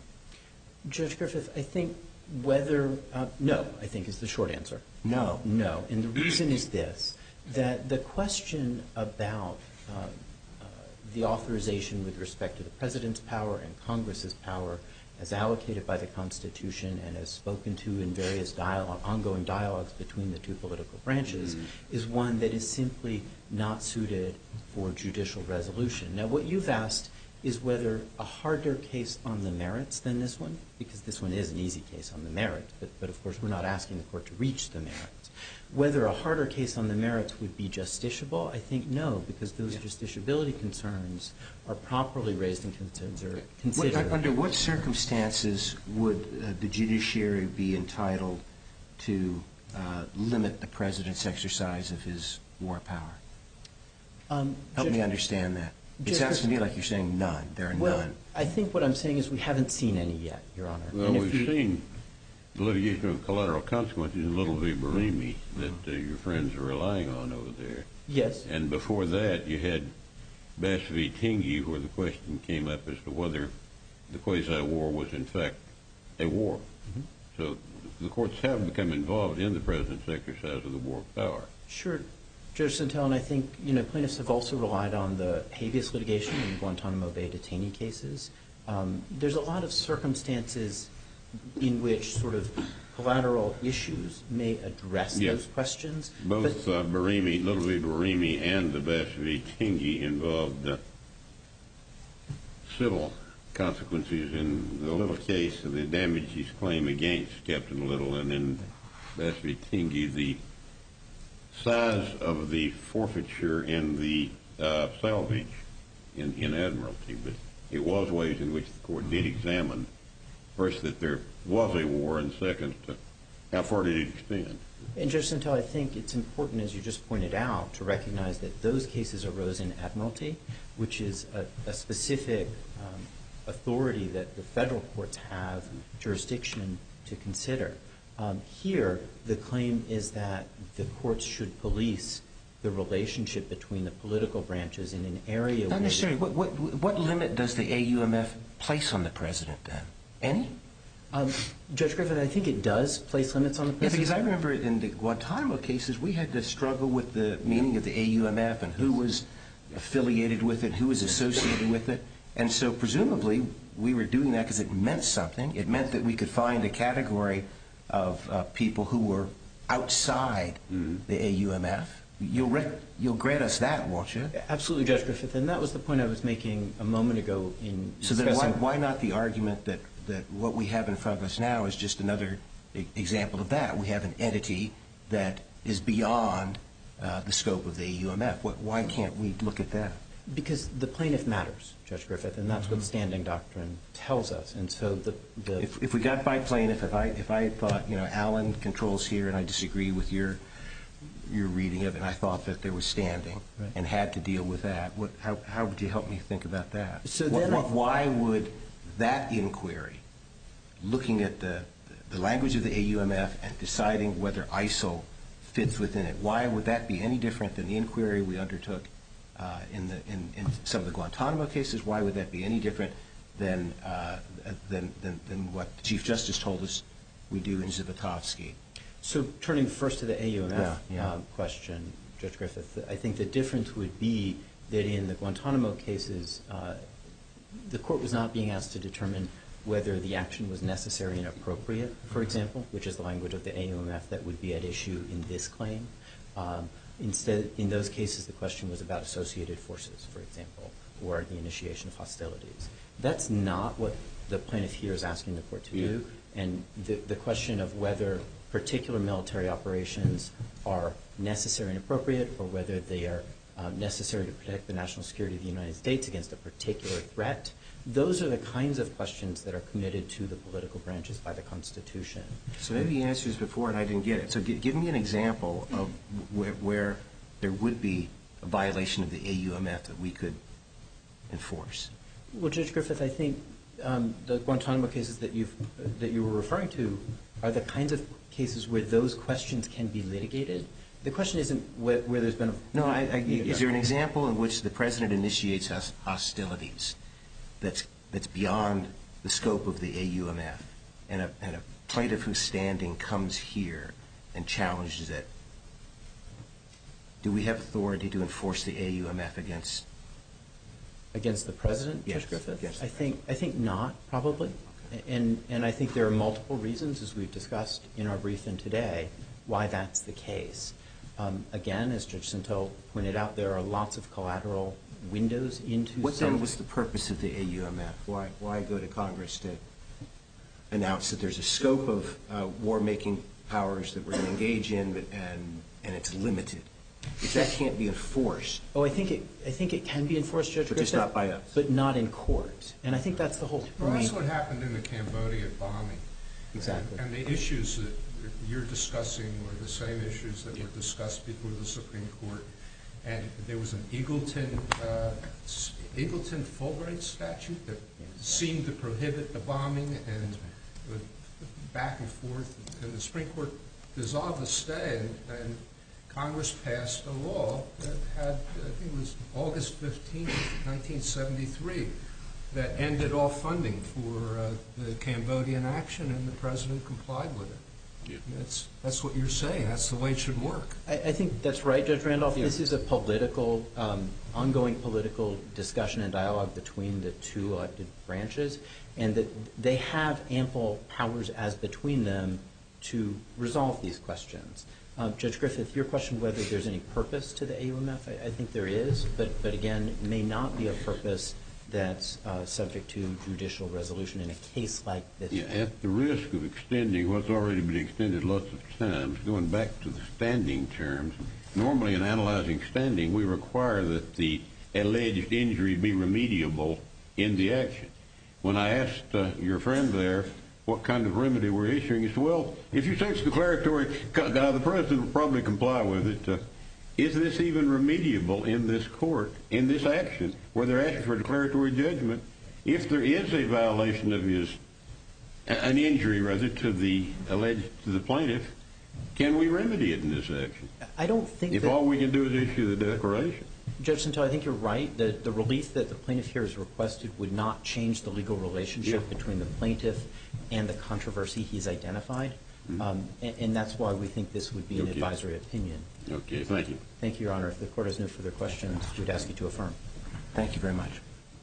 Judge Griffith, I think whether uh, no, I think is the short answer. No. No, and the reason is this, that the question about uh, the authorization with respect to the president's power and Congress's power as allocated by the Constitution and as spoken to in various dialogue, ongoing dialogues between the two political branches mm. is one that is simply not suited for judicial resolution. Now, what you've asked is whether a harder case on the merits than this one, because this one is an easy case on the merits, but, but of course we're not asking the court to reach the merits. Whether a harder case on the merits would be justiciable, I think no, because those yeah. justiciability concerns are properly raised and considered. What, under what circumstances would uh, the judiciary be entitled to uh, limit the president's exercise of his war power? Um, Help Judge, me understand that. It sounds to me like you're saying none. There are well, none. I think what I'm saying is we haven't seen any yet, Your Honor. Well, and we've you, seen the litigation of collateral consequences in Little v. Barimi that uh, your friends are relying on over there. Yes. And before that, you had Bass v. Tingey, where the question came up as to whether the quasi-war was in fact a war. Mm-hmm. So the courts have become involved in the president's exercise of the war power. Sure. Judge Santel, and I think, you know, plaintiffs have also relied on the habeas litigation in Guantanamo Bay detainee cases. Um, there's a lot of circumstances in which sort of collateral issues may address yes. those questions. Both uh, Barimi, Little v. Barimi and the Bass v. Tingey involved uh, civil consequences. In the Little case, the damages claim against Captain Little, and in Bass v. Tingey, the size of the forfeiture and the uh, salvage in, in Admiralty, but it was ways in which the court did examine, first, that there was a war, and second, to how far did it extend? And Judge Santel, I think it's important, as you just pointed out, to recognize that those cases arose in Admiralty, which is a, a specific um, authority that the federal courts have jurisdiction to consider. Um, here, the claim is that the courts should police the relationship between the political branches in an area Not where... necessarily. What, what, what limit does the A U M F place on the president then? Any? Um, Judge Griffith, I think it does place limits on the Yeah, president. because I remember in the Guantanamo cases, we had to struggle with the meaning of the A U M F and who was affiliated with it, who was associated with it. And so presumably we were doing that because it meant something. It meant that we could find a category of uh, people who were outside mm-hmm. the A U M F. You'll, rec- you'll grant us that, won't you? Absolutely, Judge Griffith. And that was the point I was making a moment ago in So then why, why not the argument that, that what we have in front of us now is just another e- example of that? We have an entity that is beyond uh, the scope of the A U M F. What, why can't we look at that? Because the plaintiff matters, Judge Griffith, and that's mm-hmm. what standing doctrine tells us. And so the, the if, if we got by plaintiff, if I if I thought, you know, Allen controls here and I disagree with your your reading of it, and I thought that there was standing right. and had to deal with that, what, how, how would you help me think about that? So what, then what, I, why would that inquiry, looking at the, the language of the A U M F and deciding whether I S I L fits within it, why would that be any different than the inquiry we undertook uh, in, the, in, in some of the Guantanamo cases? Why would that be any different than, uh, than, than, than what the Chief Justice told us we do in Zivotofsky? So turning first to the A U M F yeah, yeah. Um, question, Judge Griffith, I think the difference would be that in the Guantanamo cases, uh, the court was not being asked to determine whether the action was necessary and appropriate, for example, which is the language of the A U M F that would be at issue in this claim. Um, instead, in those cases, the question was about associated forces, for example, or the initiation of hostilities. That's not what the plaintiff here is asking the court to yeah. do, and the, the question of whether particular military operations are necessary and appropriate, or whether they are um, necessary to protect the national security of the United States against a particular threat. Those are the kinds of questions that are committed to the political branches by the Constitution. So maybe the answer is before and I didn't get it. So g- give me an example of where, where there would be a violation of the A U M F that we could enforce. Well, Judge Griffith, I think um, the Guantanamo cases that you've that you were referring to are the kinds of cases where those questions can be litigated. The question isn't where, where there's been a... No, I, I, is there an example in which the president initiates hostilities that's that's beyond the scope of the A U M F, and a, and a plaintiff who's standing comes here and challenges it? Do we have authority to enforce the A U M F against... Against the president, yes, Judge Griffith? Yes. I think, I think not, probably. And, and I think there are multiple reasons, as we've discussed in our briefing today, why that's the case. Um, again, as Judge Santel pointed out, there are lots of collateral windows into... What some... then was the purpose of the A U M F? Why, why go to Congress to announce that there's a scope of uh, war-making powers that we're going to engage in, but, and, and it's limited? If that can't be enforced... Oh, I think it, I think it can be enforced, Judge But Griffith. just not by us. But not in court. And I think that's the whole point. Well, that's what happened in the Cambodia bombing. Exactly. And, and the issues that you're discussing were the same issues that were discussed before the Supreme Court. And there was an Eagleton, uh, Eagleton Fulbright statute that seemed to prohibit the bombing, and back and forth. And the Supreme Court dissolved the stay, and, and Congress passed a law that had, I think it was August fifteenth, nineteen seventy-three, that ended all funding for uh, the Cambodian action, and the president complied with it. Yeah. That's that's what you're saying. That's the way it should work. I, I think that's right, Judge Randolph. Yeah. This is a political, um, ongoing political discussion and dialogue between the two elected branches, and that they have ample powers as between them to resolve these questions. Uh, Judge Griffith, your question whether there's any purpose to the A U M F, I, I think there is, but, but again, it may not be a purpose that's uh, subject to judicial resolution in a case like this. Yeah, at the risk of extending what's already been extended lots of times, going back to the standing terms, normally in analyzing standing, we require that the alleged injury be remediable in the action. When I asked uh, your friend there what kind of remedy we're issuing, he said, well, if you take declaratory, uh, the president will probably comply with it. Uh, is this even remediable in this court, in this action, where they're asking for a declaratory judgment? If there is a violation of his, an injury rather, to the alleged, to the plaintiff, can we remedy it in this action? I don't think If that, all we can do is issue the declaration. Judge Santel, I think you're right. The, the relief that the plaintiff here has requested would not change the legal relationship Yeah. between the plaintiff and the controversy he's identified. Mm-hmm. um, and, and that's why we think this would be an Okay. advisory opinion. Okay, thank you. Thank you, Your Honor. If the Court has no further questions, we would ask you to affirm. Thank you very much.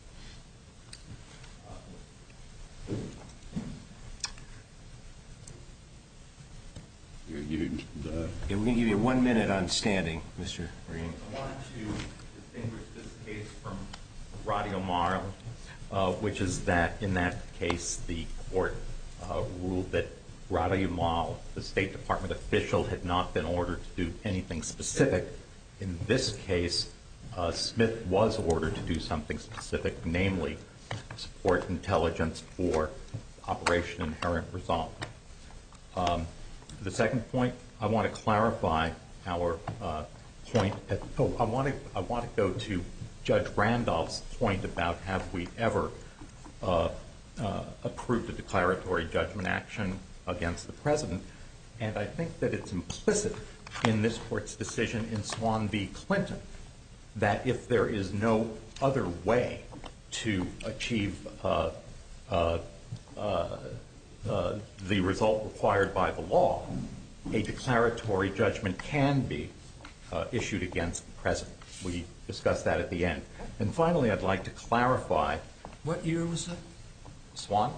You, you, uh, Yeah, we're going to give you one minute on standing, Mister Ream. I wanted to distinguish this case from Radio Mar, uh, which is that in that case the court uh, ruled that Radio Mar, the State Department official, had not been ordered to do anything specific. In this case, uh, Smith was ordered to do something specific, namely support intelligence for Operation Inherent Resolve. Um, The second point, I want to clarify our uh, point. At, oh, I want to I want to go to Judge Randolph's point about have we ever uh, uh, approved a declaratory judgment action against the president, and I think that it's implicit in this court's decision in Swan v. Clinton that if there is no other way to achieve uh, uh, uh, Uh, the result required by the law, a declaratory judgment can be uh, issued against the president. We discussed that at the end. And finally, I'd like to clarify. What year was that? Swan?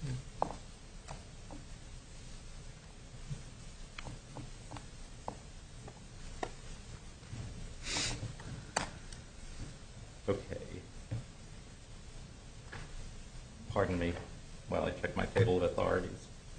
Okay. Pardon me while I check my table of authorities.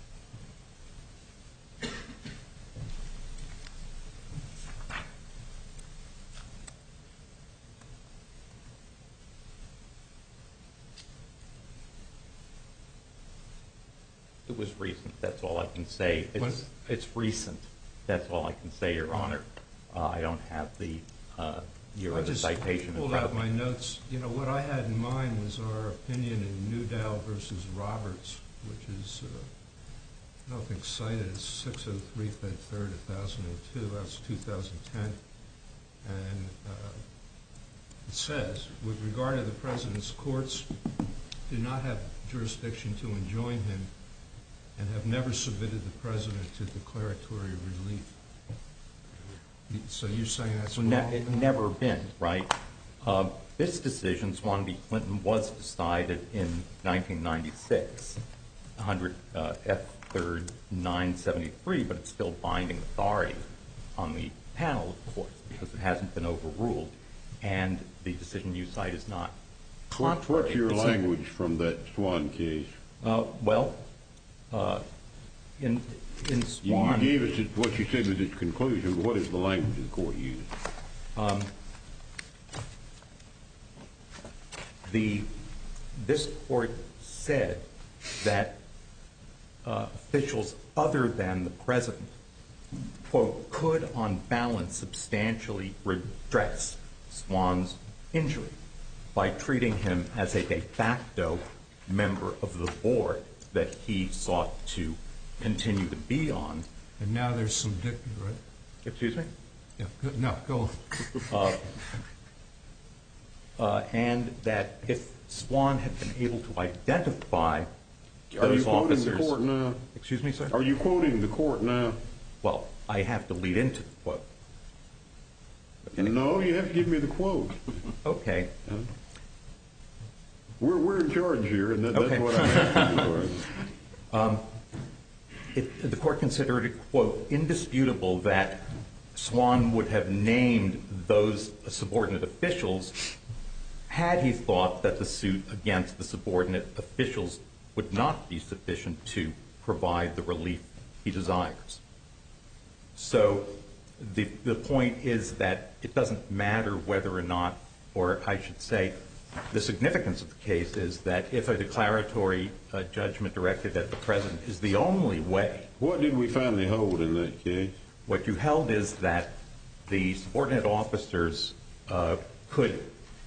It was recent. That's all I can say. It's, it's recent. That's all I can say, Your Honor. Uh, I don't have the uh, year I of the just citation in pulled front out of me. my notes. You know, what I had in mind was our opinion in Newdow versus Roberts, which is, uh, I don't think cited, is six oh three Fed Third, one thousand two. That's two thousand ten. And uh, it says, with regard to the president's courts, do not have jurisdiction to enjoin him and have never submitted the president to declaratory relief. So you're saying that's wrong? Ne- it never been, right? Uh, this decision, Swan v. Clinton, was decided in nineteen ninety-six, one hundred uh, F third nine seventy-three, but it's still binding authority on the panel, of course, because it hasn't been overruled, and the decision you cite is not contrary. what's your It's a- language from that Swan case? Uh, well, uh, in in You, Swan, you gave us it- what you said was its conclusion, but what is the language the court used? um, the this court said that uh, officials other than the president, quote, could on balance substantially redress Swan's injury by treating him as a de facto member of the board that he sought to continue to be on. And now there's some dignity, right? Excuse me? Yeah, go, no, go on. Uh, uh, and that if Swan had been able to identify Are you those quoting officers... the court now? Excuse me, sir? Are you quoting the court now? Well, I have to lead into the quote. Okay. No, you have to give me the quote. Okay. We're, we're in charge here, and that, that's Okay. what I'm asking for. Um, it, the court considered it, quote, indisputable that Swan would have named those subordinate officials had he thought that the suit against the subordinate officials would not be sufficient to provide the relief he desires. So the, the point is that it doesn't matter whether or not, or I should say, the significance of the case is that if a declaratory uh, judgment directed at the President is the only way. What did we finally hold in that case? What you held is that the subordinate officers uh, could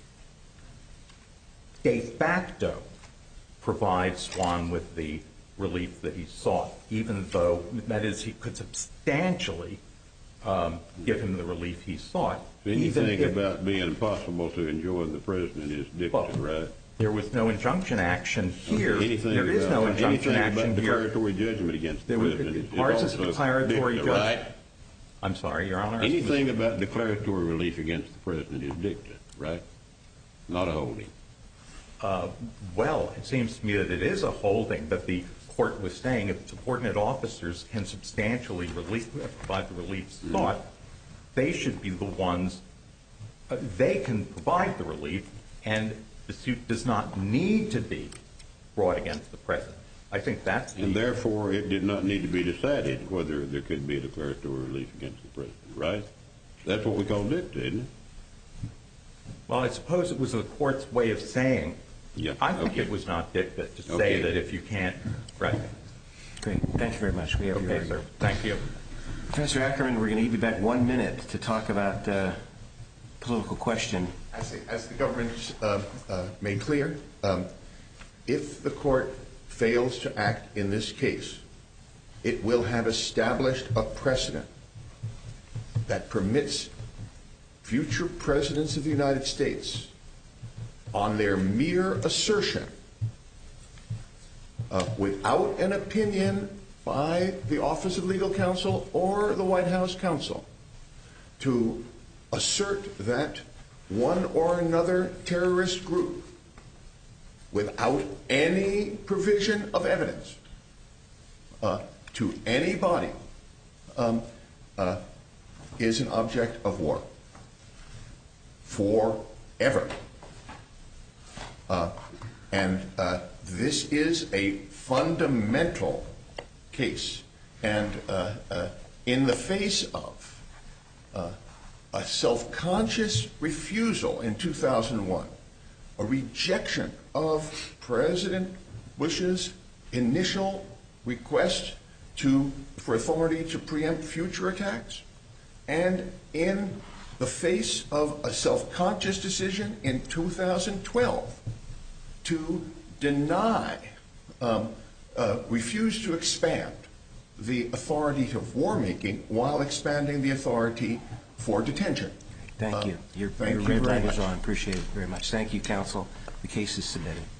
de facto provide Swan with the relief that he sought, even though, that is, he could substantially um, give him the relief he sought. Anything about being impossible to enjoin the President is dicta, well, right? There was no injunction action here. Okay, anything there is about, no injunction anything action about here. declaratory judgment against the There was, President is ours is also declaratory dicta, judgment. right? I'm sorry, Your Honor. Anything about declaratory relief against the President is dicta, right? Not a holding. Uh, well, it seems to me that it is a holding that the court was saying if subordinate officers can substantially relief, provide the relief sought, mm. they should be the ones, uh, they can provide the relief, and the suit does not need to be brought against the President. I think that's the... And therefore, it did not need to be decided whether there could be a declaratory relief against the President, right? That's what we call dicta, isn't it? Well, I suppose it was the court's way of saying, yeah, I think okay. it was not dicta to say okay. that if you can't... Right. Great. Thank you very much. We have okay, your sir. Thank you. Professor Ackerman, we're going to give you back one minute to talk about uh, political question. As the, as the government uh, uh, made clear, um, if the court fails to act in this case, it will have established a precedent that permits future presidents of the United States, on their mere assertion, uh, without an opinion by the Office of Legal Counsel or the White House counsel, to assert that one or another terrorist group, without any provision of evidence uh, to anybody, um, uh, is an object of war forever. Uh, and uh, this is a fundamental case. And uh, uh, in the face of uh, a self-conscious refusal in two thousand one, a rejection of President Bush's initial request to, for authority to preempt future attacks, and in the face of a self-conscious decision in two thousand twelve to deny, um, uh, refuse to expand the authority of war-making while expanding the authority for detention. Thank Uh, you. Your, thank your you red very light is much. on. Appreciate it very much. Thank you, counsel. The case is submitted.